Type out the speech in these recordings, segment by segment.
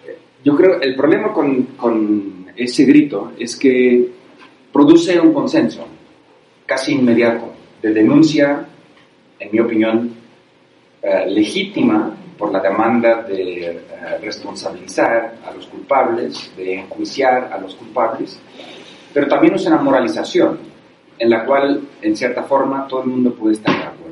Yo creo el problema con ese grito es que produce un consenso casi inmediato de denuncia, en mi opinión, legítima por la demanda de responsabilizar a los culpables, de enjuiciar a los culpables, pero también es una moralización en la cual, en cierta forma, todo el mundo puede estar de acuerdo.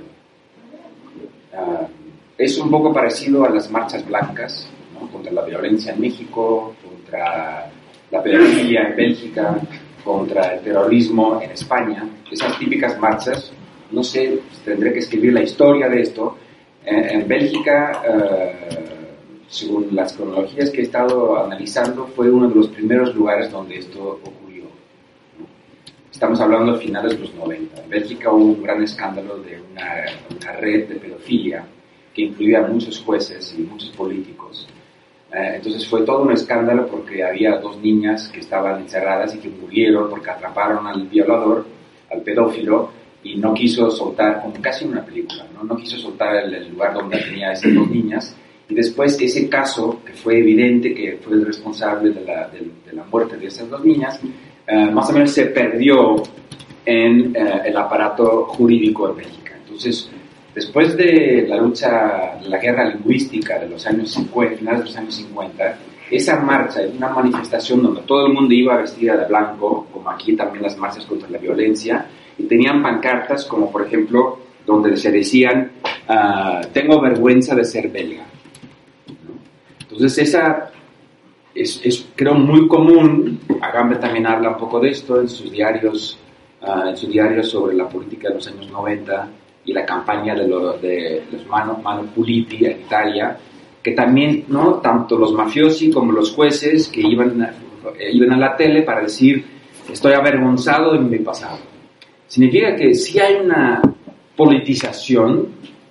Es un poco parecido a las marchas blancas, ¿no? Contra la violencia en México, contra la pedofilia en Bélgica, contra el terrorismo en España. Esas típicas marchas, no sé, tendré que escribir la historia de esto. En Bélgica, según las cronologías que he estado analizando, fue uno de los primeros lugares donde esto ocurrió, ¿no? Estamos hablando de finales de los 90. En Bélgica hubo un gran escándalo de una red de pedofilia que incluía a muchos jueces y muchos políticos. Entonces fue todo un escándalo porque había 2 niñas que estaban encerradas y que murieron porque atraparon al violador, al pedófilo, y no quiso soltar, como casi una película, no quiso soltar el lugar donde tenía esas 2 niñas. Y después ese caso, que fue evidente que fue el responsable de la muerte de esas 2 niñas, más o menos se perdió en el aparato jurídico de Bélgica. Entonces, después de la lucha, la guerra lingüística de los años 50, finales de los años 50, esa marcha es una manifestación donde todo el mundo iba vestida de blanco, como aquí también las marchas contra la violencia, y tenían pancartas como, por ejemplo, donde se decían, tengo vergüenza de ser belga, ¿no? Entonces esa es creo muy común. Agamben también habla un poco de esto en sus diarios sobre la política de los años 90 y la campaña de los Mano Puliti en Italia, que también, ¿no?, tanto los mafiosi como los jueces que iban a la tele para decir, estoy avergonzado de mi pasado. Significa que sí hay una politización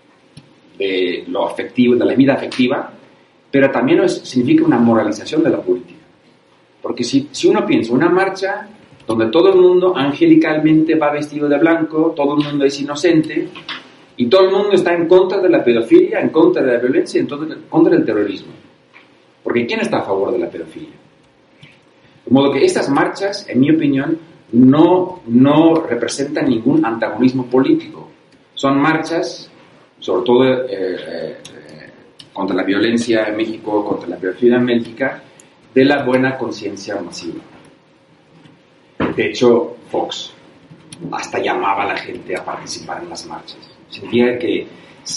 de lo afectivo, de la vida afectiva, pero también significa una moralización de la política. Porque si uno piensa, una marcha donde todo el mundo angelicalmente va vestido de blanco, todo el mundo es inocente, y todo el mundo está en contra de la pedofilia, en contra de la violencia, en contra del terrorismo. Porque ¿quién está a favor de la pedofilia? De modo que estas marchas, en mi opinión, no representan ningún antagonismo político. Son marchas, sobre todo contra la violencia en México, contra la pedofilia en Bélgica, de la buena conciencia masiva. De hecho, Fox hasta llamaba a la gente a participar en las marchas. Significa que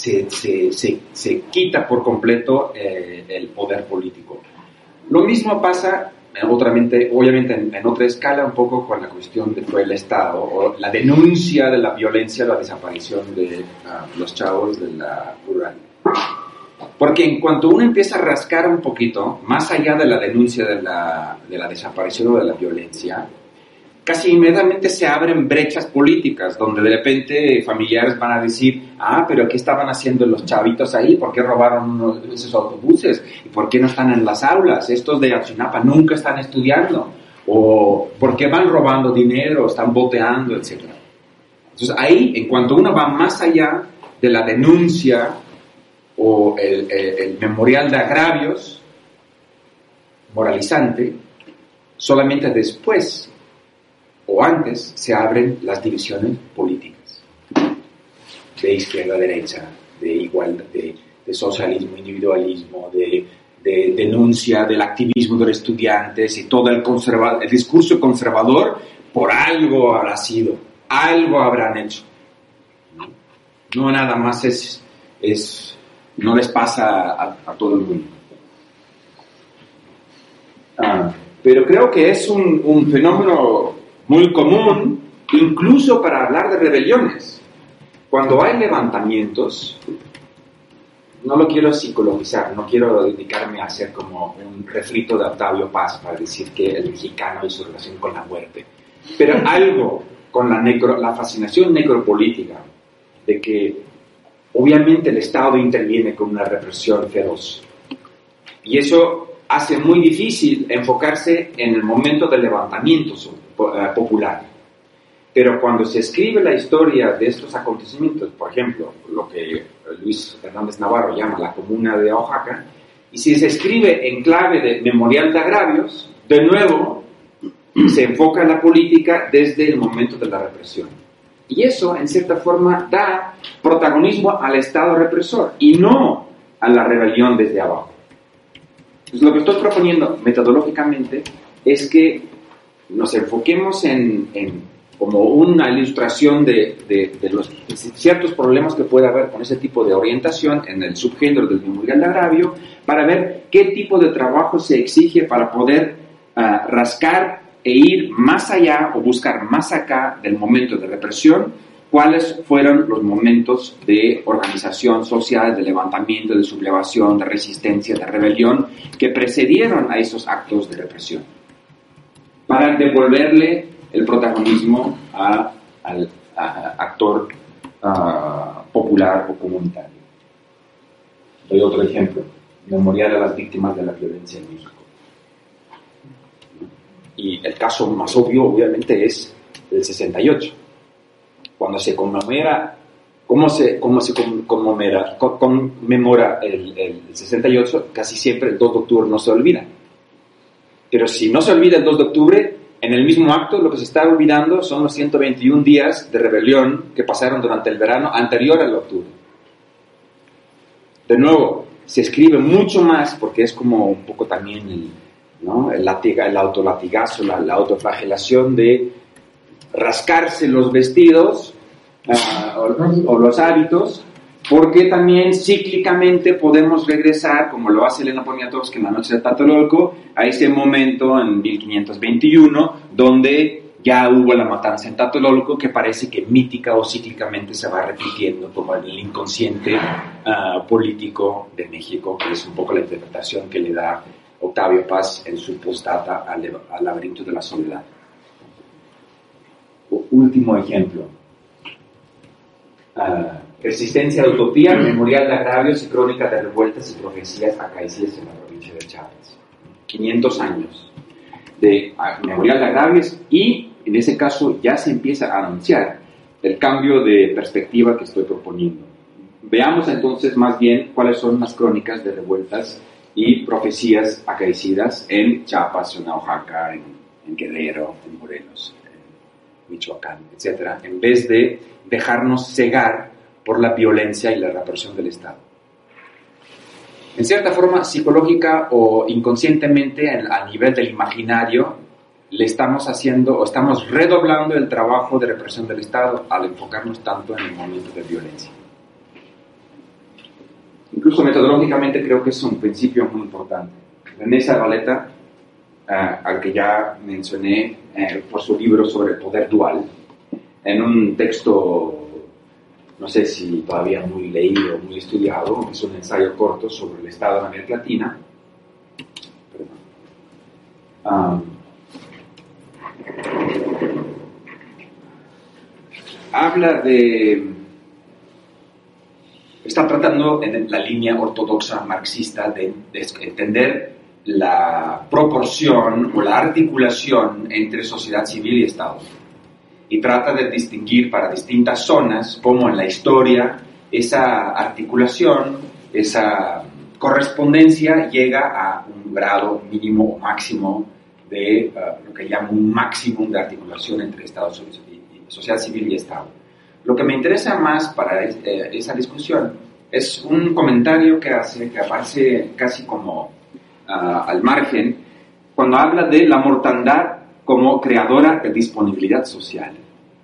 se quita por completo el poder político. Lo mismo pasa, obviamente en otra escala, un poco con la cuestión del Estado, o la denuncia de la violencia, la desaparición de los chavos de la rural. Porque en cuanto uno empieza a rascar un poquito, más allá de la denuncia de la desaparición o de la violencia, casi inmediatamente se abren brechas políticas, donde de repente familiares van a decir, pero ¿qué estaban haciendo los chavitos ahí? ¿Por qué robaron esos autobuses? ¿Y por qué no están en las aulas? Estos de Ayotzinapa nunca están estudiando. ¿O por qué van robando dinero? ¿Están boteando? Etcétera. Entonces ahí, en cuanto uno va más allá de la denuncia o el memorial de agravios moralizante, solamente después o antes se abren las divisiones políticas de izquierda a derecha, de igualdad, de socialismo, individualismo, de denuncia del activismo de los estudiantes y todo el discurso conservador. Por algo habrá sido, algo habrán hecho, no nada más no les pasa a todo el mundo. Pero creo que es un fenómeno muy común, incluso para hablar de rebeliones. Cuando hay levantamientos, no lo quiero psicologizar, no quiero dedicarme a hacer como un refrito de Octavio Paz para decir que el mexicano y su relación con la muerte, pero algo con la fascinación necropolítica, de que obviamente el Estado interviene con una represión feroz. Y eso hace muy difícil enfocarse en el momento del levantamiento popular. Pero cuando se escribe la historia de estos acontecimientos, por ejemplo, lo que Luis Hernández Navarro llama la Comuna de Oaxaca, Y si se escribe en clave de memorial de agravios, de nuevo se enfoca la política desde el momento de la represión. Y eso, en cierta forma, da protagonismo al Estado represor y no a la rebelión desde abajo. Entonces, lo que estoy proponiendo metodológicamente es que nos enfoquemos en como una ilustración de los ciertos problemas que puede haber con ese tipo de orientación en el subgénero del memorial de agravio, para ver qué tipo de trabajo se exige para poder rascar e ir más allá o buscar más acá del momento de represión, cuáles fueron los momentos de organización social, de levantamiento, de sublevación, de resistencia, de rebelión que precedieron a esos actos de represión, para devolverle el protagonismo al actor popular o comunitario. Doy otro ejemplo: memorial a las víctimas de la violencia en México. Y el caso más obvio, obviamente, es el 68. Cuando se conmemora, ¿cómo se conmemora el 68? Casi siempre el 2 de octubre no se olvida. Pero si no se olvida el 2 de octubre, en el mismo acto lo que se está olvidando son los 121 días de rebelión que pasaron durante el verano anterior al octubre. De nuevo, se escribe mucho más porque es como un poco también el autolatigazo, la autoflagelación de rascarse los vestidos o los hábitos, porque también cíclicamente podemos regresar, como lo hace Elena Poniatowska en La noche de Tlatelolco, a ese momento en 1521, donde ya hubo la matanza en Tlatelolco, que parece que mítica o cíclicamente se va repitiendo como el inconsciente político de México, que es un poco la interpretación que le da Octavio Paz en su postdata al laberinto de la soledad. Último ejemplo. Resistencia de utopía, memorial de agravios y crónica de revueltas y profecías acaecidas en la provincia de Chiapas. 500 años de memorial de agravios, y en ese caso ya se empieza a anunciar el cambio de perspectiva que estoy proponiendo. Veamos entonces más bien cuáles son las crónicas de revueltas y profecías acaecidas en Chiapas, en Oaxaca, en Guerrero, en Morelos, en Michoacán, etc., en vez de dejarnos cegar por la violencia y la represión del Estado. En cierta forma, psicológica o inconscientemente, a nivel del imaginario, le estamos haciendo o estamos redoblando el trabajo de represión del Estado al enfocarnos tanto en el momento de violencia. Incluso metodológicamente creo que es un principio muy importante. René Zavaleta, al que ya mencioné por su libro sobre el poder dual, en un texto, no sé si todavía muy leído, muy estudiado, es un ensayo corto sobre el Estado en América Latina. Está tratando en la línea ortodoxa marxista de entender la proporción o la articulación entre sociedad civil y Estado. Y trata de distinguir para distintas zonas cómo en la historia esa articulación, esa correspondencia llega a un grado mínimo o máximo de lo que llamo un máximo de articulación entre Estado, sociedad civil y Estado. Lo que me interesa más para esa discusión es un comentario que aparece casi como al margen, cuando habla de la mortandad como creadora de disponibilidad social.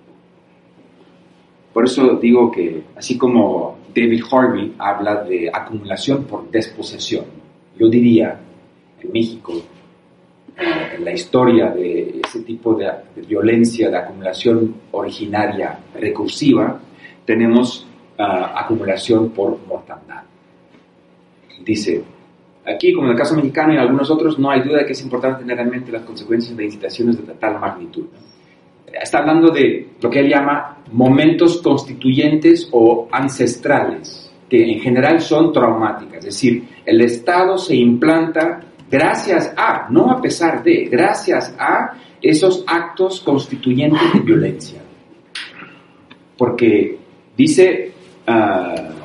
Por eso digo que, así como David Harvey habla de acumulación por desposesión, yo diría, en México, en la historia de ese tipo de violencia, de acumulación originaria recursiva, tenemos acumulación por mortandad. Dice, aquí, como en el caso mexicano y en algunos otros, no hay duda de que es importante tener en mente las consecuencias de incitaciones de tal magnitud. Está hablando de lo que él llama momentos constituyentes o ancestrales, que en general son traumáticas. Es decir, el Estado se implanta gracias a, no a pesar de, gracias a esos actos constituyentes de violencia. Porque dice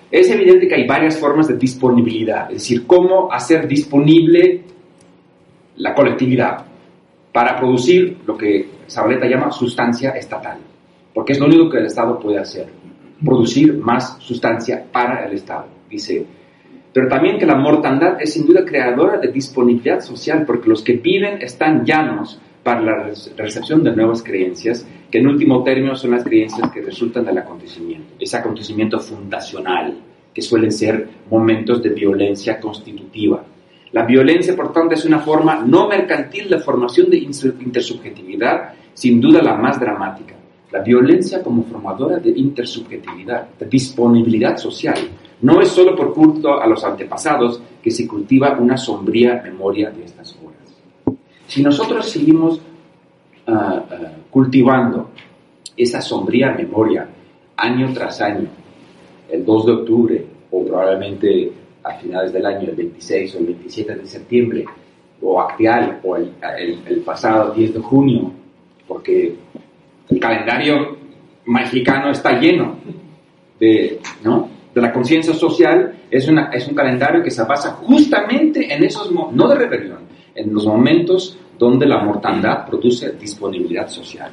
es evidente que hay varias formas de disponibilidad, es decir, cómo hacer disponible la colectividad para producir lo que Zabaleta llama sustancia estatal, porque es lo único que el Estado puede hacer, producir más sustancia para el Estado, dice. Pero también que la mortandad es sin duda creadora de disponibilidad social, porque los que viven están llanos para la recepción de nuevas creencias, que en último término son las creencias que resultan del acontecimiento, ese acontecimiento fundacional, que suelen ser momentos de violencia constitutiva. La violencia, por tanto, es una forma no mercantil de formación de intersubjetividad, sin duda la más dramática. La violencia como formadora de intersubjetividad, de disponibilidad social, no es solo por culto a los antepasados que se cultiva una sombría memoria de estas horas. Si nosotros seguimos cultivando esa sombría memoria año tras año, el 2 de octubre o probablemente a finales del año, el 26 o el 27 de septiembre, o actual, o el pasado 10 de junio, porque el calendario mexicano está lleno de la conciencia social, es un calendario que se basa justamente en esos, no de rebelión, en los momentos donde la mortandad produce disponibilidad social.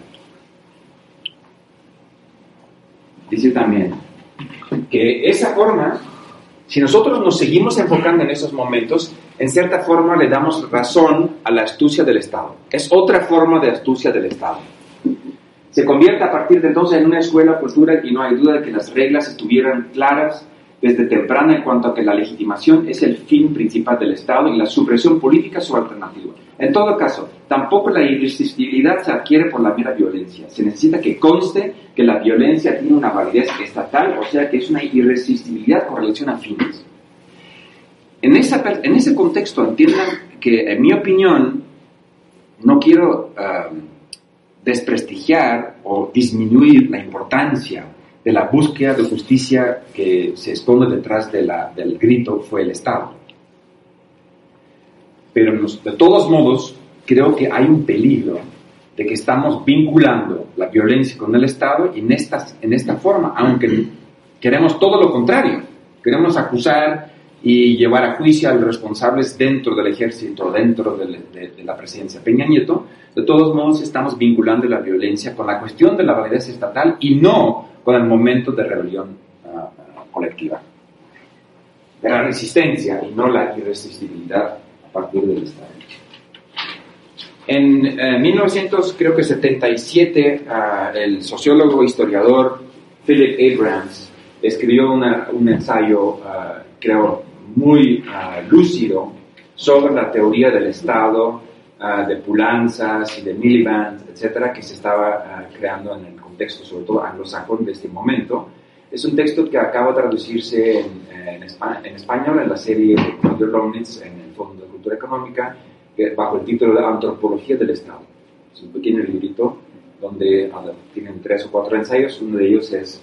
Dice también que esa forma, si nosotros nos seguimos enfocando en esos momentos, en cierta forma le damos razón a la astucia del Estado. Es otra forma de astucia del Estado. Se convierte a partir de entonces en una escuela cultural y no hay duda de que las reglas estuvieran claras desde temprana en cuanto a que la legitimación es el fin principal del Estado y la supresión política su alternativa. En todo caso, tampoco la irresistibilidad se adquiere por la mera violencia. Se necesita que conste que la violencia tiene una validez estatal, o sea que es una irresistibilidad con relación a fines. En ese contexto entiendan que, en mi opinión, no quiero desprestigiar o disminuir la importancia de la búsqueda de justicia que se esconde detrás del grito fue el Estado. Pero de todos modos, creo que hay un peligro de que estamos vinculando la violencia con el Estado en esta forma, aunque queremos todo lo contrario. Queremos acusar y llevar a juicio a los responsables dentro del ejército, dentro de la presidencia Peña Nieto. De todos modos, estamos vinculando la violencia con la cuestión de la validez estatal y no con el momento de rebelión colectiva, de la resistencia y no la irresistibilidad a partir del Estado. En 1977, el sociólogo e historiador Philip Abrams escribió un ensayo, creo, muy lúcido sobre la teoría del Estado, de Poulantzas y de Miliband, etcétera, que se estaba creando en el contexto, sobre todo anglosajón, de este momento. Es un texto que acaba de traducirse en español en la serie de Claudio Lomnitz en el Fondo de Cultura Económica, bajo el título de Antropología del Estado. Es un pequeño librito donde tienen 3 o 4 ensayos. Uno de ellos es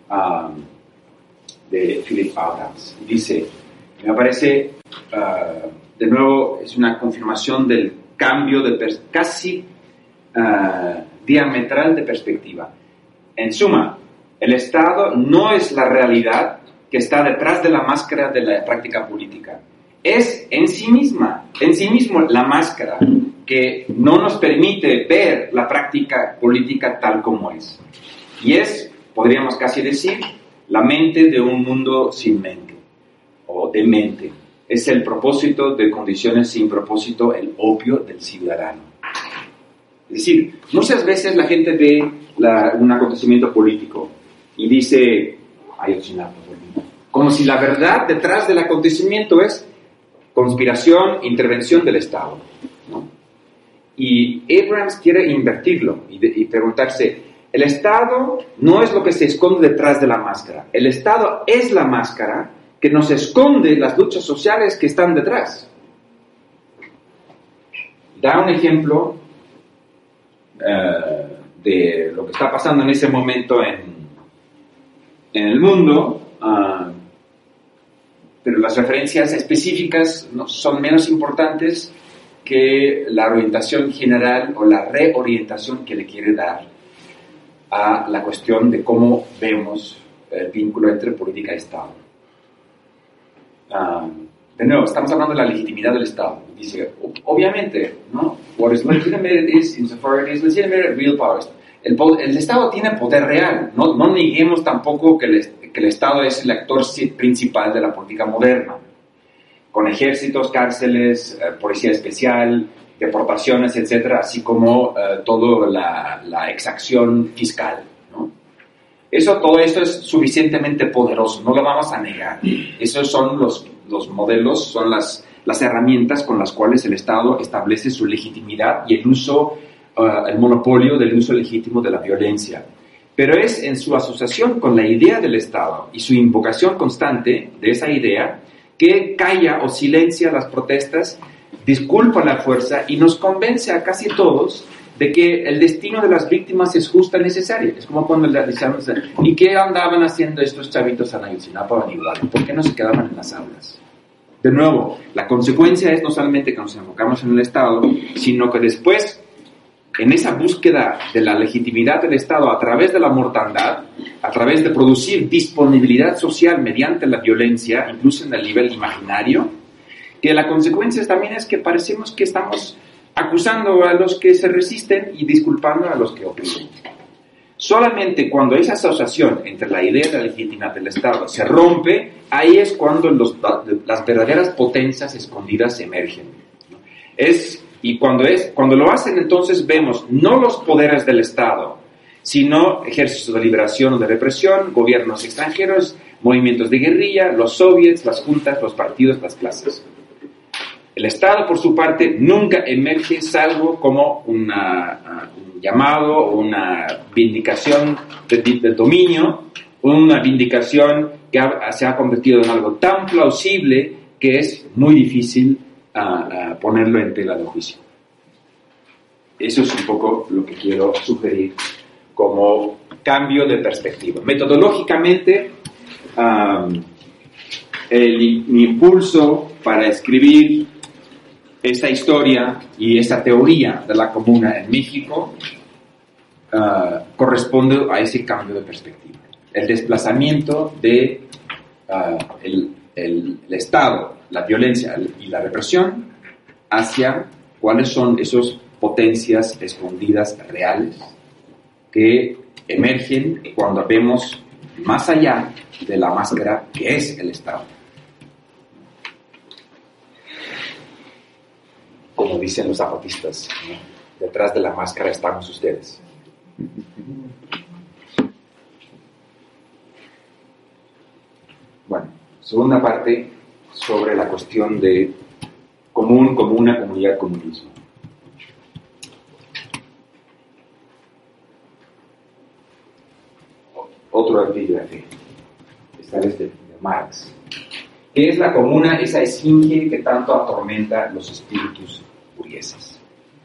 de Philip Abrams. Y dice, me parece, de nuevo, es una confirmación del cambio casi diametral de perspectiva. En suma, el Estado no es la realidad que está detrás de la máscara de la práctica política. Es en sí mismo la máscara que no nos permite ver la práctica política tal como es. Y es, podríamos casi decir, la mente de un mundo sin mente, o de mente. Es el propósito de condiciones sin propósito, el opio del ciudadano. Es decir, muchas veces la gente ve un acontecimiento político y dice, como si la verdad detrás del acontecimiento es conspiración, intervención del Estado, ¿no? Y Abrams quiere invertirlo y preguntarse, el Estado no es lo que se esconde detrás de la máscara, el Estado es la máscara que nos esconde las luchas sociales que están detrás. Da un ejemplo de lo que está pasando en ese momento en el mundo, pero las referencias específicas son menos importantes que la orientación general o la reorientación que le quiere dar a la cuestión de cómo vemos el vínculo entre política y Estado. De nuevo, estamos hablando de la legitimidad del Estado. Dice, obviamente, ¿no? What is legitimate is insofar as it is legitimate, real power. El Estado tiene poder real. No neguemos tampoco que el Estado es el actor principal de la política moderna, con ejércitos, cárceles, policía especial, deportaciones, etcétera, así como toda la exacción fiscal, ¿no? Todo esto es suficientemente poderoso, no lo vamos a negar. Esos son los modelos, son las herramientas con las cuales el Estado establece su legitimidad y el monopolio del uso legítimo de la violencia. Pero es en su asociación con la idea del Estado y su invocación constante de esa idea que calla o silencia las protestas, disculpa la fuerza y nos convence a casi todos de que el destino de las víctimas es justa y necesaria. Es como cuando le decíamos, ¿y qué andaban haciendo estos chavitos en Ayotzinapa o en Iguala? ¿Por qué no se quedaban en las aulas? De nuevo, la consecuencia es no solamente que nos enfocamos en el Estado, sino que después, en esa búsqueda de la legitimidad del Estado a través de la mortandad, a través de producir disponibilidad social mediante la violencia, incluso en el nivel imaginario, que la consecuencia también es que parecemos que estamos acusando a los que se resisten y disculpando a los que oprimen. Solamente cuando esa asociación entre la idea de la legitimidad del Estado se rompe, ahí es cuando las verdaderas potencias escondidas emergen, ¿no? Y cuando lo hacen, entonces vemos no los poderes del Estado, sino ejércitos de liberación o de represión, gobiernos extranjeros, movimientos de guerrilla, los soviets, las juntas, los partidos, las clases. El Estado, por su parte, nunca emerge salvo como un llamado o una vindicación del dominio, una vindicación que se ha convertido en algo tan plausible que es muy difícil ponerlo en tela de juicio. Eso es un poco lo que quiero sugerir como cambio de perspectiva. Metodológicamente, mi impulso para escribir esta historia y esta teoría de la comuna en México corresponde a ese cambio de perspectiva. El desplazamiento de el Estado, la violencia y la represión hacia cuáles son esas potencias escondidas reales que emergen cuando vemos más allá de la máscara que es el Estado. Como dicen los zapatistas, ¿no? Detrás de la máscara estamos ustedes. Bueno, segunda parte sobre la cuestión de común, comuna, comunidad, comunismo. Otro epígrafe, esta vez de Marx. ¿Qué es la comuna? Esa esfinge que tanto atormenta los espíritus burgueses.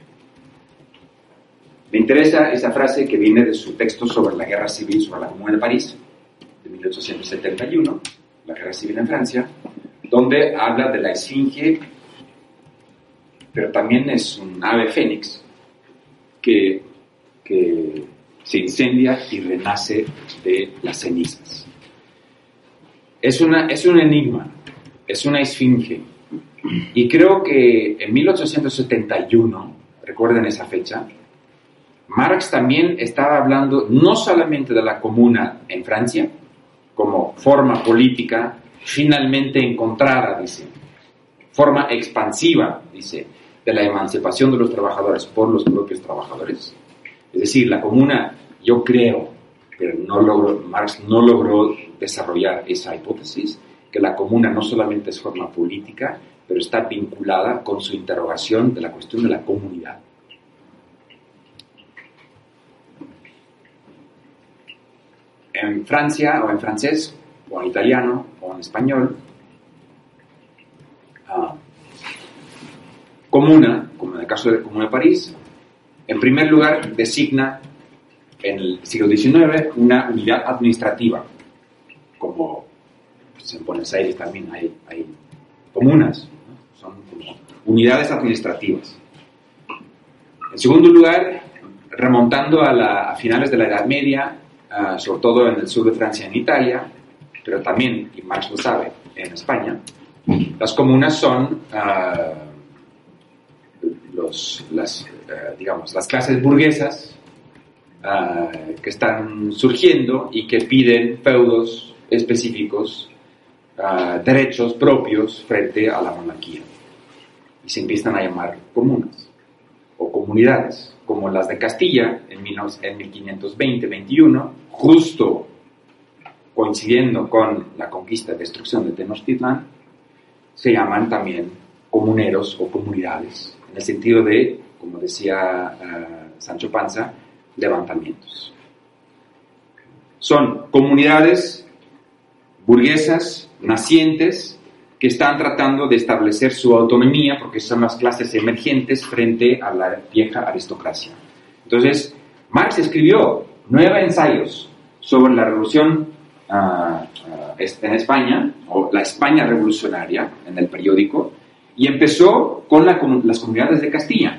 Me interesa esa frase que viene de su texto sobre la guerra civil sobre la Comuna de París, de 1871, la guerra civil en Francia, donde habla de la esfinge, pero también es un ave fénix que se incendia y renace de las cenizas. Es un enigma, es una esfinge. Y creo que en 1871, recuerden esa fecha, Marx también estaba hablando no solamente de la comuna en Francia, como forma política finalmente encontrada, dice, forma expansiva, dice, de la emancipación de los trabajadores por los propios trabajadores. Es decir, la comuna, yo creo, pero Marx no logró desarrollar esa hipótesis, que la comuna no solamente es forma política, pero está vinculada con su interrogación de la cuestión de la comunidad. En Francia, o en francés, o en italiano, o en español, comuna, como en el caso de la Comuna de París, en primer lugar designa en el siglo XIX una unidad administrativa, como pues, en Buenos Aires también hay comunas, ¿no? Son como unidades administrativas. En segundo lugar, remontando a finales de la Edad Media, sobre todo en el sur de Francia y en Italia, pero también, y Marx lo sabe, en España, Las comunas son las clases burguesas que están surgiendo y que piden feudos específicos, derechos propios frente a la monarquía. Y se empiezan a llamar comunas o comunidades, como las de Castilla en 1520-21, justo coincidiendo con la conquista y destrucción de Tenochtitlán. Se llaman también comuneros o comunidades, en el sentido de, como decía Sancho Panza, levantamientos. Son comunidades burguesas, nacientes, que están tratando de establecer su autonomía porque son las clases emergentes frente a la vieja aristocracia. Entonces, Marx escribió 9 ensayos sobre la revolución en España, o la España revolucionaria, en el periódico, y empezó con las comunidades de Castilla.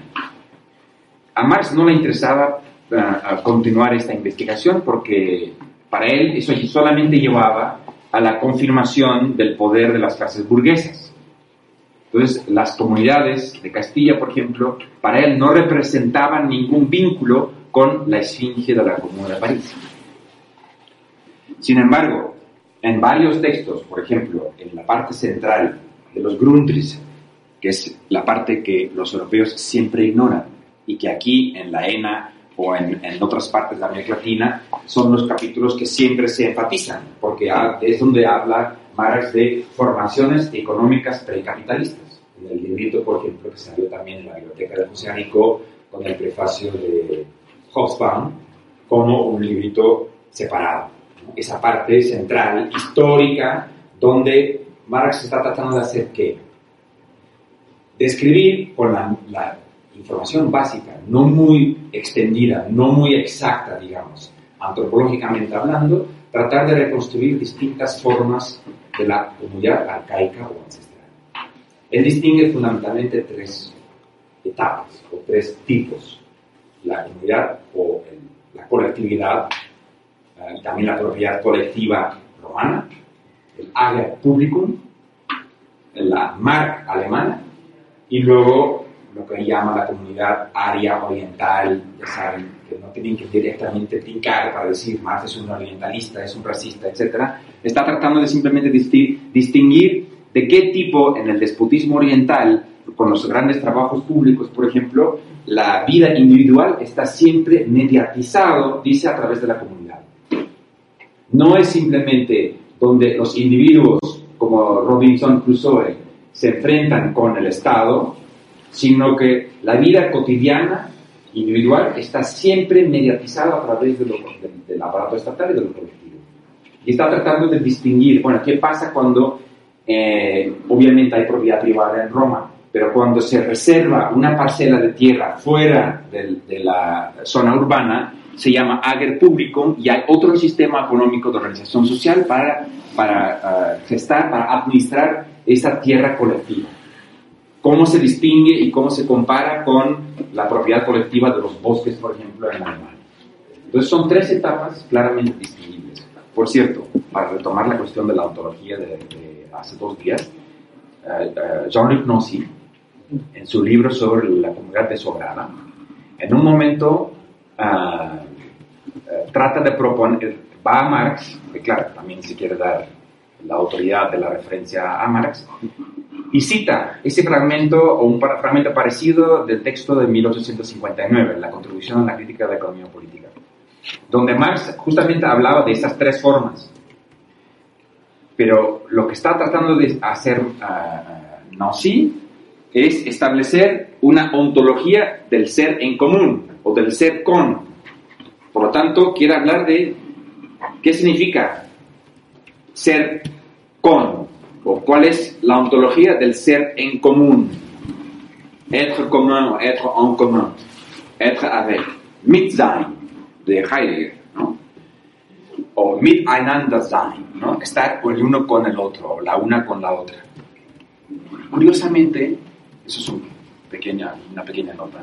A Marx no le interesaba continuar esta investigación porque para él eso solamente llevaba a la confirmación del poder de las clases burguesas. Entonces, las comunidades de Castilla, por ejemplo, para él no representaban ningún vínculo con la esfinge de la Comuna de París. Sin embargo, en varios textos, por ejemplo, en la parte central de los Grundrisse, que es la parte que los europeos siempre ignoran y que aquí en la ENA o en otras partes de América Latina son los capítulos que siempre se enfatizan, porque es donde habla Marx de formaciones económicas precapitalistas. En el librito, por ejemplo, que salió también en la biblioteca del Oceánico con el prefacio de Hobsbawm, como un librito separado. Esa parte central, histórica, donde Marx está tratando de hacer ¿qué? Describir con la información básica, no muy extendida, no muy exacta, digamos, antropológicamente hablando, tratar de reconstruir distintas formas de la comunidad arcaica o ancestral. Él distingue fundamentalmente 3 etapas o 3 tipos: la comunidad o la colectividad, y también la propiedad colectiva romana, el Ager Publicum, la Mark alemana, y luego lo que llama la comunidad aria oriental. Ya saben que no tienen que directamente picar para decir Marx es un orientalista, es un racista, etc. Está tratando de simplemente distinguir de qué tipo en el despotismo oriental, con los grandes trabajos públicos, por ejemplo, la vida individual está siempre mediatizado, dice, a través de la comunidad. No es simplemente donde los individuos, como Robinson Crusoe, se enfrentan con el Estado, sino que la vida cotidiana, individual, está siempre mediatizada a través del aparato estatal y de lo colectivo. Y está tratando de distinguir, bueno, ¿qué pasa cuando, obviamente hay propiedad privada en Roma, pero cuando se reserva una parcela de tierra fuera de la zona urbana, se llama Ager Publicum, y hay otro sistema económico de organización social para gestar, para administrar esa tierra colectiva. ¿Cómo se distingue y cómo se compara con la propiedad colectiva de los bosques, por ejemplo, en Alemania? Entonces son 3 etapas claramente distinguibles. Por cierto, para retomar la cuestión de la ontología de hace 2 días, Jean-Luc Nancy, en su libro sobre la comunidad desobrada, en un momento trata de proponer, va a Marx, que claro, también se quiere dar la autoridad de la referencia a Marx, y cita ese fragmento o un fragmento parecido del texto de 1859, la contribución a la crítica de la economía política, donde Marx justamente hablaba de esas 3 formas. Pero lo que está tratando de hacer Nancy es establecer una ontología del ser en común o del ser con. Por lo tanto, quiere hablar de qué significa ser con, o cuál es la ontología del ser en común. Être commun, être en commun, être avec. Mitsein, de Heidegger, ¿no? O miteinander sein, ¿no? Estar el uno con el otro, o la una con la otra. Curiosamente, eso es una pequeña nota.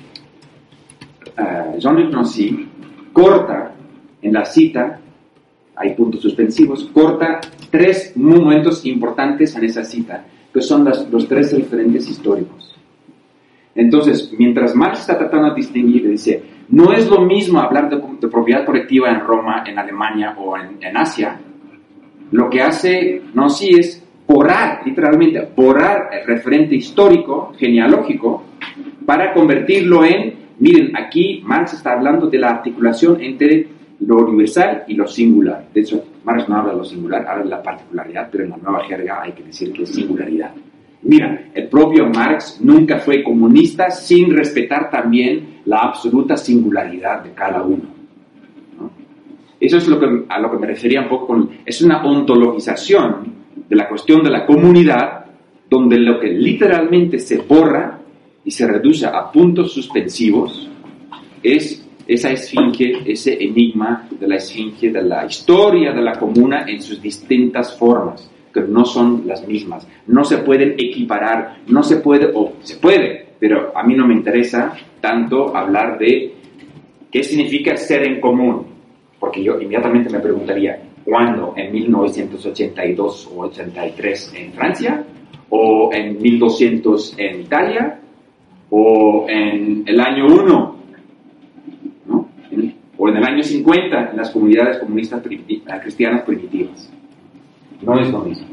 Jean-Luc Nancy corta en la cita hay puntos suspensivos, corta 3 momentos importantes en esa cita, que son los 3 referentes históricos. Entonces, mientras Marx está tratando de distinguir, dice, no es lo mismo hablar de propiedad colectiva en Roma, en Alemania o en Asia. Lo que hace Naussi es borrar, literalmente, borrar el referente histórico, genealógico, para convertirlo en, miren, aquí Marx está hablando de la articulación entre lo universal y lo singular. De hecho, Marx no habla de lo singular, habla de la particularidad, pero en la nueva jerga hay que decir que es singularidad. Mira, el propio Marx nunca fue comunista sin respetar también la absoluta singularidad de cada uno, ¿no? Eso es a lo que me refería un poco es una ontologización de la cuestión de la comunidad, donde lo que literalmente se borra y se reduce a puntos suspensivos es esa esfinge, ese enigma de la esfinge, de la historia de la comuna en sus distintas formas, que no son las mismas, no se pueden equiparar, no se puede, o se puede, pero a mí no me interesa tanto hablar de qué significa ser en común, porque yo inmediatamente me preguntaría, ¿cuándo? ¿En 1982 o 83 en Francia? ¿O en 1200 en Italia? ¿O en el año 1? ¿No? ¿O en el año 50 en las comunidades comunistas cristianas primitivas? No es lo mismo.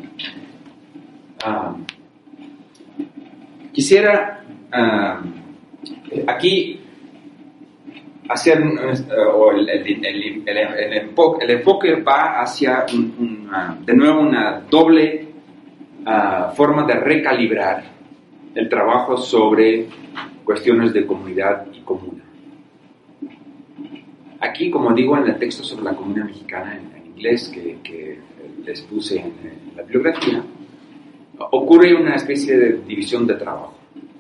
Quisiera aquí hacer el enfoque va hacia de nuevo una doble forma de recalibrar el trabajo sobre cuestiones de comunidad y comuna. Aquí, como digo, en el texto sobre la comuna mexicana en inglés que les puse en la bibliografía, ocurre una especie de división de trabajo.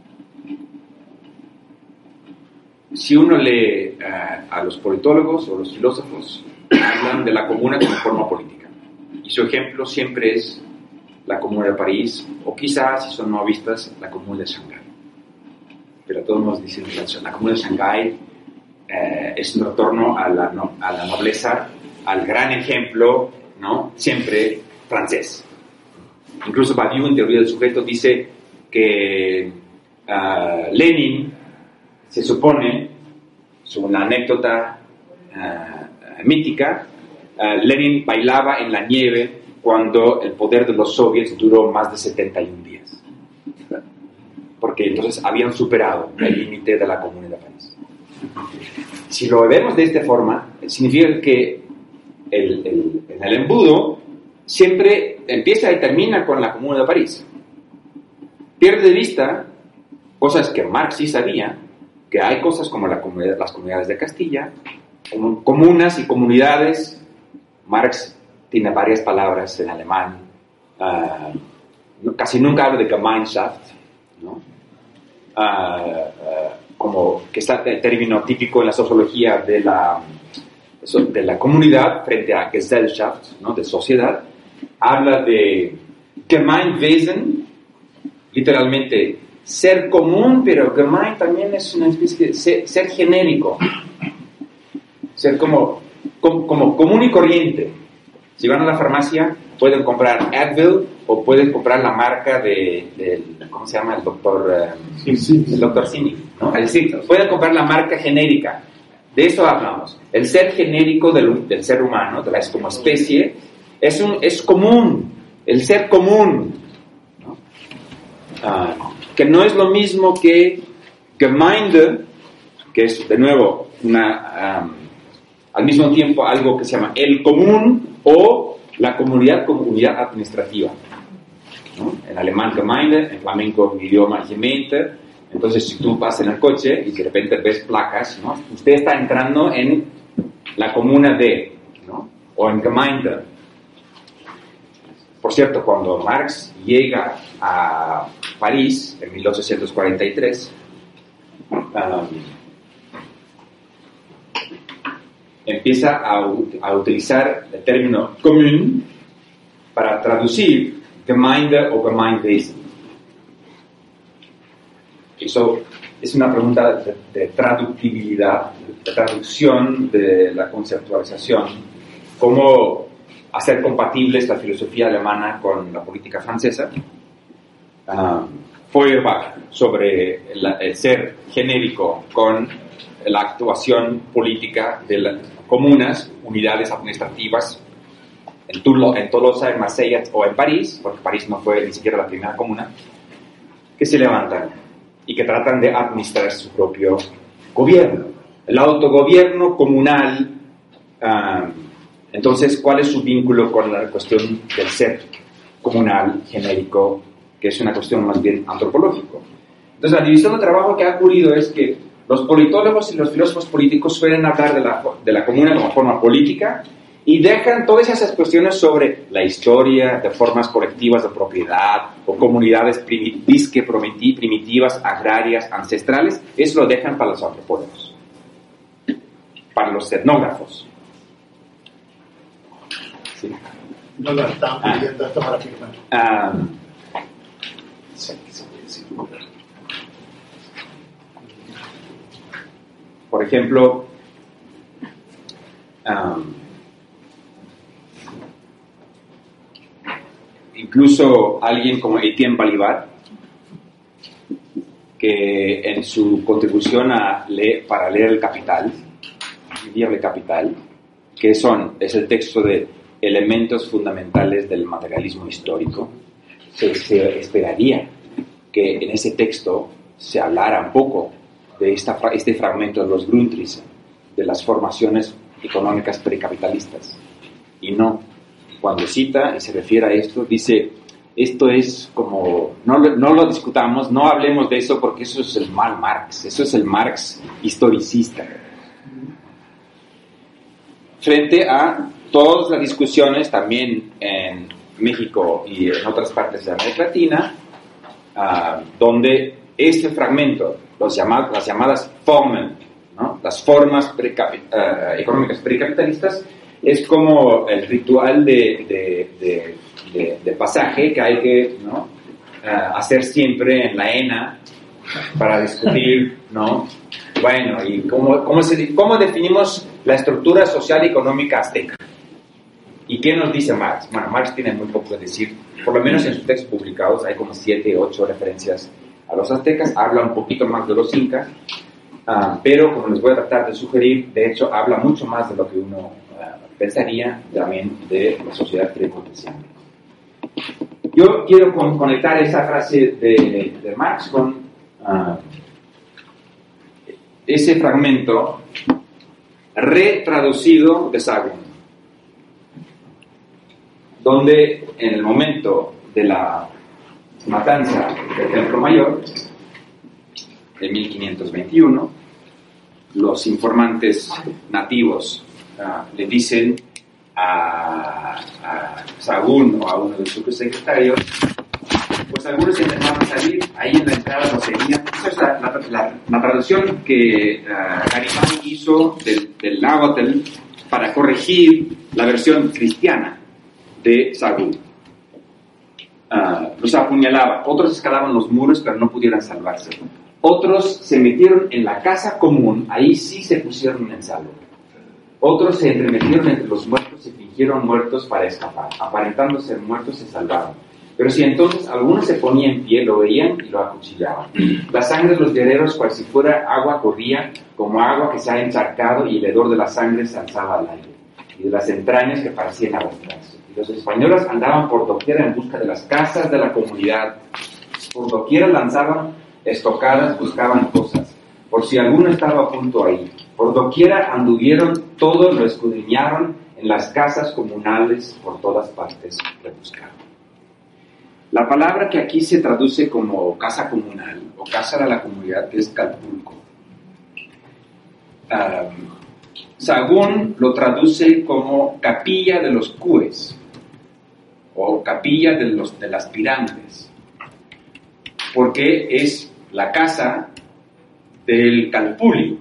Si uno lee a los politólogos o los filósofos, hablan de la comuna como forma política. Y su ejemplo siempre es la Comuna de París, o quizás, si son novistas, la Comuna de Shanghái. Pero todos nos dicen que la Comuna de Shanghái es un retorno a la nobleza, al gran ejemplo, ¿no? Siempre francés. Incluso Badiou, en Teoría del Sujeto, dice que Lenin, se supone, es una anécdota mítica, Lenin bailaba en la nieve cuando el poder de los soviets duró más de 71 días. Porque entonces habían superado el límite de la Comuna de París. Si lo vemos de esta forma, significa que en el embudo siempre empieza y termina con la Comuna de París. Pierde de vista cosas que Marx sí sabía, que hay cosas como las comunidades de Castilla, como comunas y comunidades. Marx tiene varias palabras en alemán, casi nunca habla de Gemeinschaft, ¿no? Como que está el término típico en la sociología de la comunidad frente a Gesellschaft, ¿no? De sociedad. Habla de Gemeinwesen, literalmente ser común, pero Gemein también es una especie de ser genérico, ser como común y corriente. Si van a la farmacia, pueden comprar Advil o pueden comprar la marca ¿cómo se llama? El doctor Simi, ¿no? Es decir, pueden comprar la marca genérica. De eso hablamos. El ser genérico del ser humano, como especie, es común. El ser común, ¿no? Que no es lo mismo que Gemeinde, que es, de nuevo, al mismo tiempo algo que se llama el común o la comunidad como unidad administrativa, ¿no? En alemán Gemeinde, en flamenco idioma Gemeente. Entonces, si tú vas en el coche y de repente ves placas, ¿no? Usted está entrando en la comuna de, ¿no? O en Gemeinde. Por cierto, cuando Marx llega a París en 1843, empieza a utilizar el término común para traducir Gemeinde o Gemeinwesen. Eso es una pregunta de traductibilidad, de traducción de la conceptualización. ¿Cómo hacer compatibles la filosofía alemana con la política francesa. Feuerbach sobre el ser genérico con la actuación política de las comunas, unidades administrativas en Tolosa, en Marsella o en París, porque París no fue ni siquiera la primera comuna, que se levantan y que tratan de administrar su propio gobierno. El autogobierno comunal. Entonces, ¿cuál es su vínculo con la cuestión del ser comunal, genérico, que es una cuestión más bien antropológica? Entonces, la división de trabajo que ha ocurrido es que los politólogos y los filósofos políticos suelen hablar de la comuna como forma política y dejan todas esas cuestiones sobre la historia de formas colectivas de propiedad o comunidades primitivas, agrarias, ancestrales. Eso lo dejan para los antropólogos, para los etnógrafos. Sí. No lo están pidiendo esto para firmar. Por ejemplo, incluso alguien como Etienne Balibar, que en su contribución para leer el Capital, el libro de Capital, que es el texto de elementos fundamentales del materialismo histórico, se esperaría que en ese texto se hablara un poco de este fragmento de los Grundrisse, de las formaciones económicas precapitalistas. Y no, cuando cita y se refiere a esto, dice, esto es como, no lo discutamos, no hablemos de eso porque eso es el mal Marx, eso es el Marx historicista. Frente a todas las discusiones también en México y en otras partes de América Latina, donde este fragmento, las llamadas Formen, ¿no? Las formas económicas precapitalistas, es como el ritual de pasaje que hay que, ¿no? Hacer siempre en la ENA para discutir, ¿no? Bueno, ¿y cómo definimos la estructura social y económica azteca? ¿Y qué nos dice Marx? Bueno, Marx tiene muy poco que decir, por lo menos en sus textos publicados hay como 7 u 8 referencias a los aztecas, habla un poquito más de los incas, pero como les voy a tratar de sugerir, de hecho habla mucho más de lo que uno pensaría también de la sociedad preconcesional. Yo quiero conectar esa frase de Marx con ese fragmento retraducido de Sagun, donde en el momento de la matanza del Templo Mayor, en 1521, los informantes nativos le dicen a Sahagún o a uno de sus secretarios, pues algunos intentaban salir, ahí en la entrada los seguían. Esa es la traducción que Garibaldi hizo del náhuatl para corregir la versión cristiana de Sahagún. Los apuñalaban, otros escalaban los muros pero no pudieran salvarse, otros se metieron en la casa común, ahí sí se pusieron en salvo, otros se entremetieron entre los muertos y fingieron muertos para escapar, aparentando ser muertos se salvaron, pero si entonces algunos se ponían en pie, lo veían y lo acuchillaban. La sangre de los guerreros, cual si fuera agua, corría como agua que se ha encharcado, y el hedor de la sangre se alzaba al aire, y de las entrañas que parecían arrastrarse. Los españoles andaban por doquiera en busca de las casas de la comunidad. Por doquiera lanzaban estocadas, buscaban cosas, por si alguno estaba a punto ahí. Por doquiera anduvieron, todos lo escudriñaron, en las casas comunales por todas partes rebuscaron. La palabra que aquí se traduce como casa comunal o casa de la comunidad es calpulco. Sahagún lo traduce como capilla de los cures o capilla de las pirámides, porque es la casa del calpuli.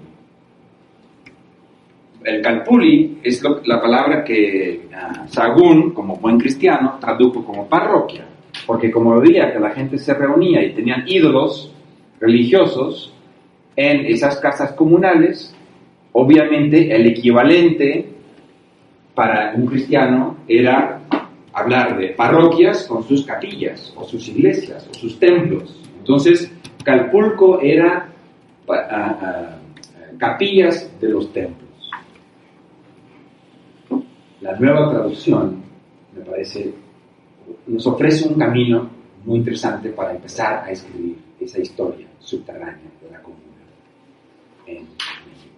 El calpuli es la palabra que Sahagún, como buen cristiano, tradujo como parroquia, porque como veía que la gente se reunía y tenían ídolos religiosos en esas casas comunales, obviamente el equivalente para un cristiano era hablar de parroquias con sus capillas, o sus iglesias, o sus templos. Entonces, Calpulco era capillas de los templos. La nueva traducción, me parece, nos ofrece un camino muy interesante para empezar a escribir esa historia subterránea de la comuna en México.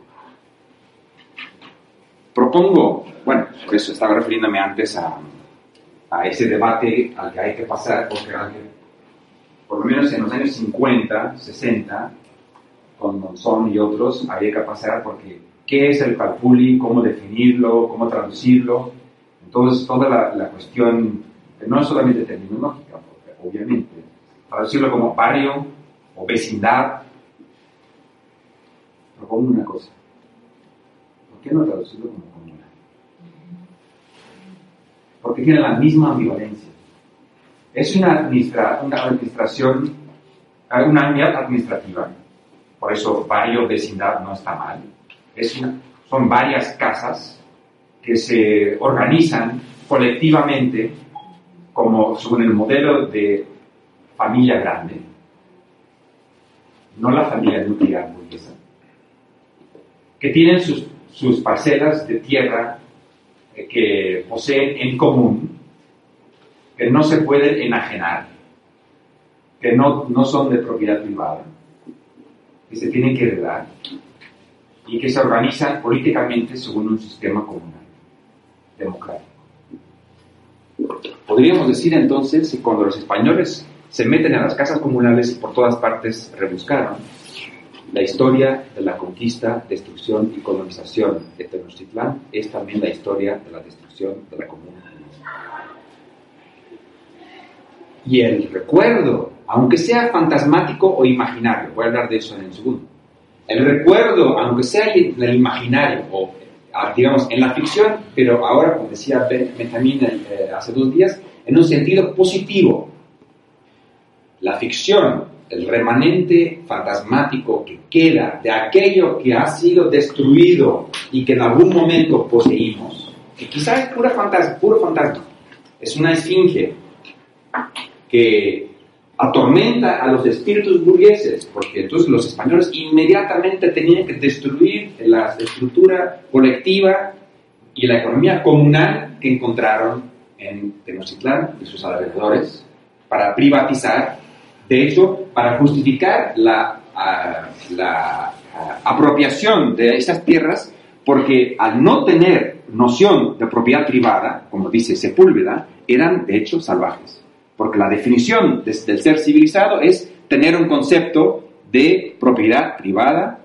Propongo, bueno, por eso estaba refiriéndome antes a ese debate al que hay que pasar, porque por lo menos en los años 50, 60, con Monzón y otros, había que pasar porque ¿qué es el calpulli? ¿Cómo definirlo? ¿Cómo traducirlo? Entonces, toda la cuestión, no es solamente terminológica, porque obviamente, traducirlo como barrio o vecindad. Propongo una cosa. ¿Por qué no traducirlo como comuna? Porque tiene la misma ambivalencia. Es una administración, una unidad administrativa. Por eso barrio, vecindad no está mal. Son varias casas que se organizan colectivamente como según el modelo de familia grande, no la familia nuclear burguesa, que tienen sus parcelas de tierra que poseen en común, que no se pueden enajenar, que no son de propiedad privada, que se tienen que heredar y que se organizan políticamente según un sistema comunal, democrático. Podríamos decir entonces que cuando los españoles se meten a las casas comunales y por todas partes rebuscaron, la historia de la conquista, destrucción y colonización de Tenochtitlán es también la historia de la destrucción de la comuna. Y el recuerdo, aunque sea fantasmático o imaginario, voy a hablar de eso en un segundo, el recuerdo, aunque sea en el imaginario o digamos en la ficción, pero ahora, como decía Benjamín hace 2 días, en un sentido positivo, la ficción, el remanente fantasmático que queda de aquello que ha sido destruido y que en algún momento poseímos, que quizás es puro fantasma, es una esfinge que atormenta a los espíritus burgueses, porque entonces los españoles inmediatamente tenían que destruir la estructura colectiva y la economía comunal que encontraron en Tenochtitlán y sus alrededores para privatizar, de hecho, para justificar la apropiación de esas tierras, porque al no tener noción de propiedad privada, como dice Sepúlveda, eran de hecho salvajes. Porque la definición del ser civilizado es tener un concepto de propiedad privada,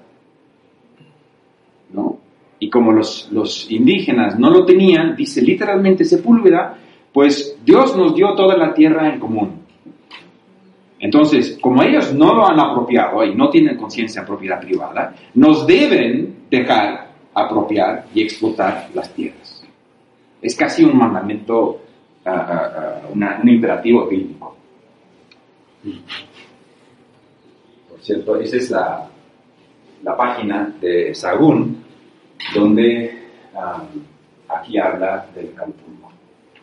¿no? Y como los indígenas no lo tenían, dice literalmente Sepúlveda, pues Dios nos dio toda la tierra en común. Entonces, como ellos no lo han apropiado y no tienen conciencia de propiedad privada, nos deben dejar apropiar y explotar las tierras. Es casi un mandamiento, un imperativo bíblico. Por cierto, esa es la página de Sahagún, donde aquí habla del Calpulco.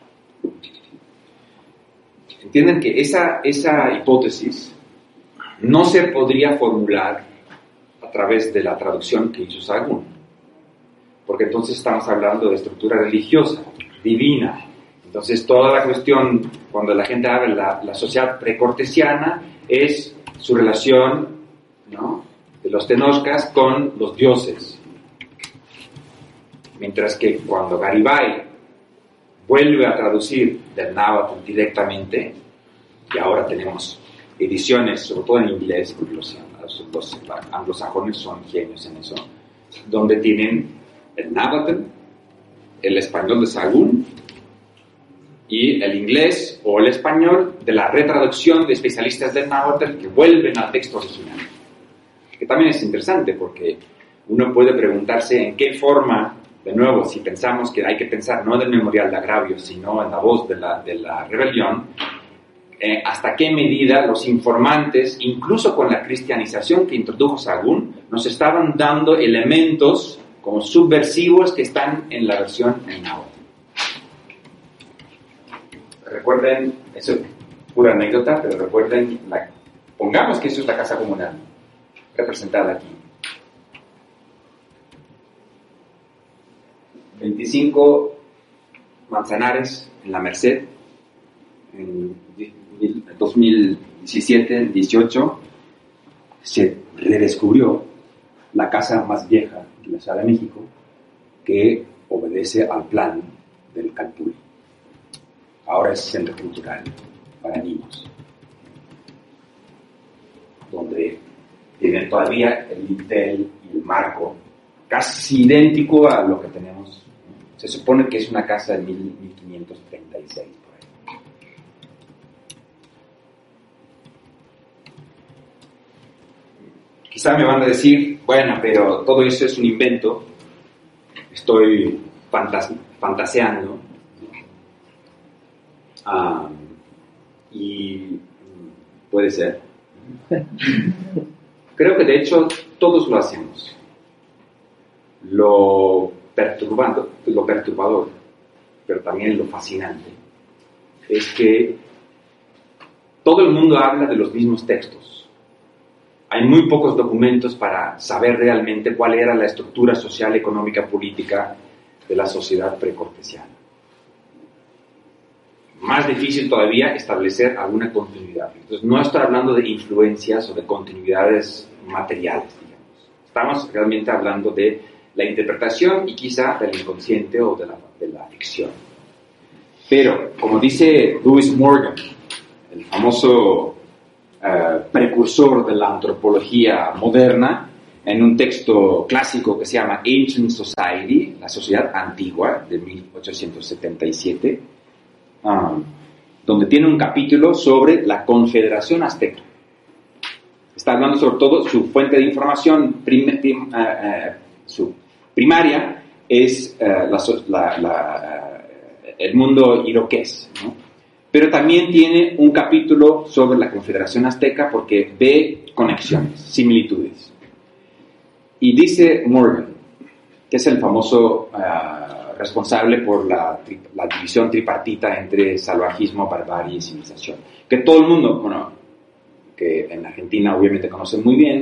Entienden que esa hipótesis no se podría formular a través de la traducción que hizo Sahagún, porque entonces estamos hablando de estructura religiosa, divina. Entonces toda la cuestión, cuando la gente habla de la sociedad precortesiana, es su relación, ¿no?, de los tenochcas con los dioses. Mientras que cuando Garibay vuelve a traducir del náhuatl directamente, y ahora tenemos ediciones, sobre todo en inglés, porque los anglosajones son genios en eso, donde tienen el náhuatl, el español de Sahagún, y el inglés o el español de la retraducción de especialistas del náhuatl que vuelven al texto original. Que también es interesante porque uno puede preguntarse en qué forma, de nuevo, si pensamos que hay que pensar no en el memorial de agravio, sino en la voz de la rebelión, hasta qué medida los informantes, incluso con la cristianización que introdujo Sahagún, nos estaban dando elementos como subversivos que están en la versión en náhuatl. recuerden, eso es pura anécdota, pero recuerden, pongamos que eso es la casa comunal, representada aquí. 25 Manzanares en la Merced, en 2017-18, se redescubrió la casa más vieja de la Ciudad de México, que obedece al plan del Calpulli. Ahora es centro cultural para niños, donde tienen todavía el dintel y el marco casi idéntico a lo que tenemos. Se supone que es una casa de 1536 por ahí. Quizá me van a decir, bueno, pero todo eso es un invento, estoy fantaseando. Y puede ser. Creo que de hecho todos lo hacemos. Lo perturbador, pero también lo fascinante, es que todo el mundo habla de los mismos textos. Hay muy pocos documentos para saber realmente cuál era la estructura social, económica, política de la sociedad precortesiana. Más difícil todavía establecer alguna continuidad. Entonces, no estoy hablando de influencias o de continuidades materiales, digamos. Estamos realmente hablando de la interpretación y quizá del inconsciente o de la ficción. Pero, como dice Lewis Morgan, el famoso precursor de la antropología moderna, en un texto clásico que se llama Ancient Society, la sociedad antigua, de 1877, donde tiene un capítulo sobre la Confederación Azteca. Está hablando sobre todo, su fuente de información su primaria es el mundo iroqués, ¿no? Pero también tiene un capítulo sobre la Confederación Azteca porque ve conexiones, similitudes. Y dice Morgan, que es el famoso responsable por la división tripartita entre salvajismo, barbarie y civilización, que todo el mundo, bueno, que en Argentina obviamente conocen muy bien,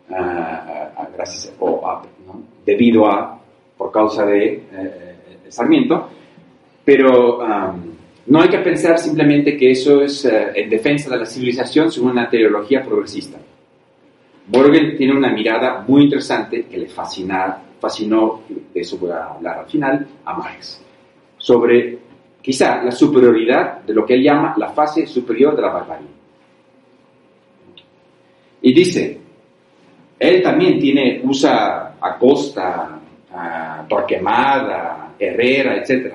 debido a, por causa de Sarmiento, pero no hay que pensar simplemente que eso es en defensa de la civilización según una teología progresista. Morgan tiene una mirada muy interesante que le fascinó, de eso voy a hablar al final, a Marx, sobre quizá la superioridad de lo que él llama la fase superior de la barbarie. Y dice, él también usa a Costa, a Torquemada, Herrera, etc.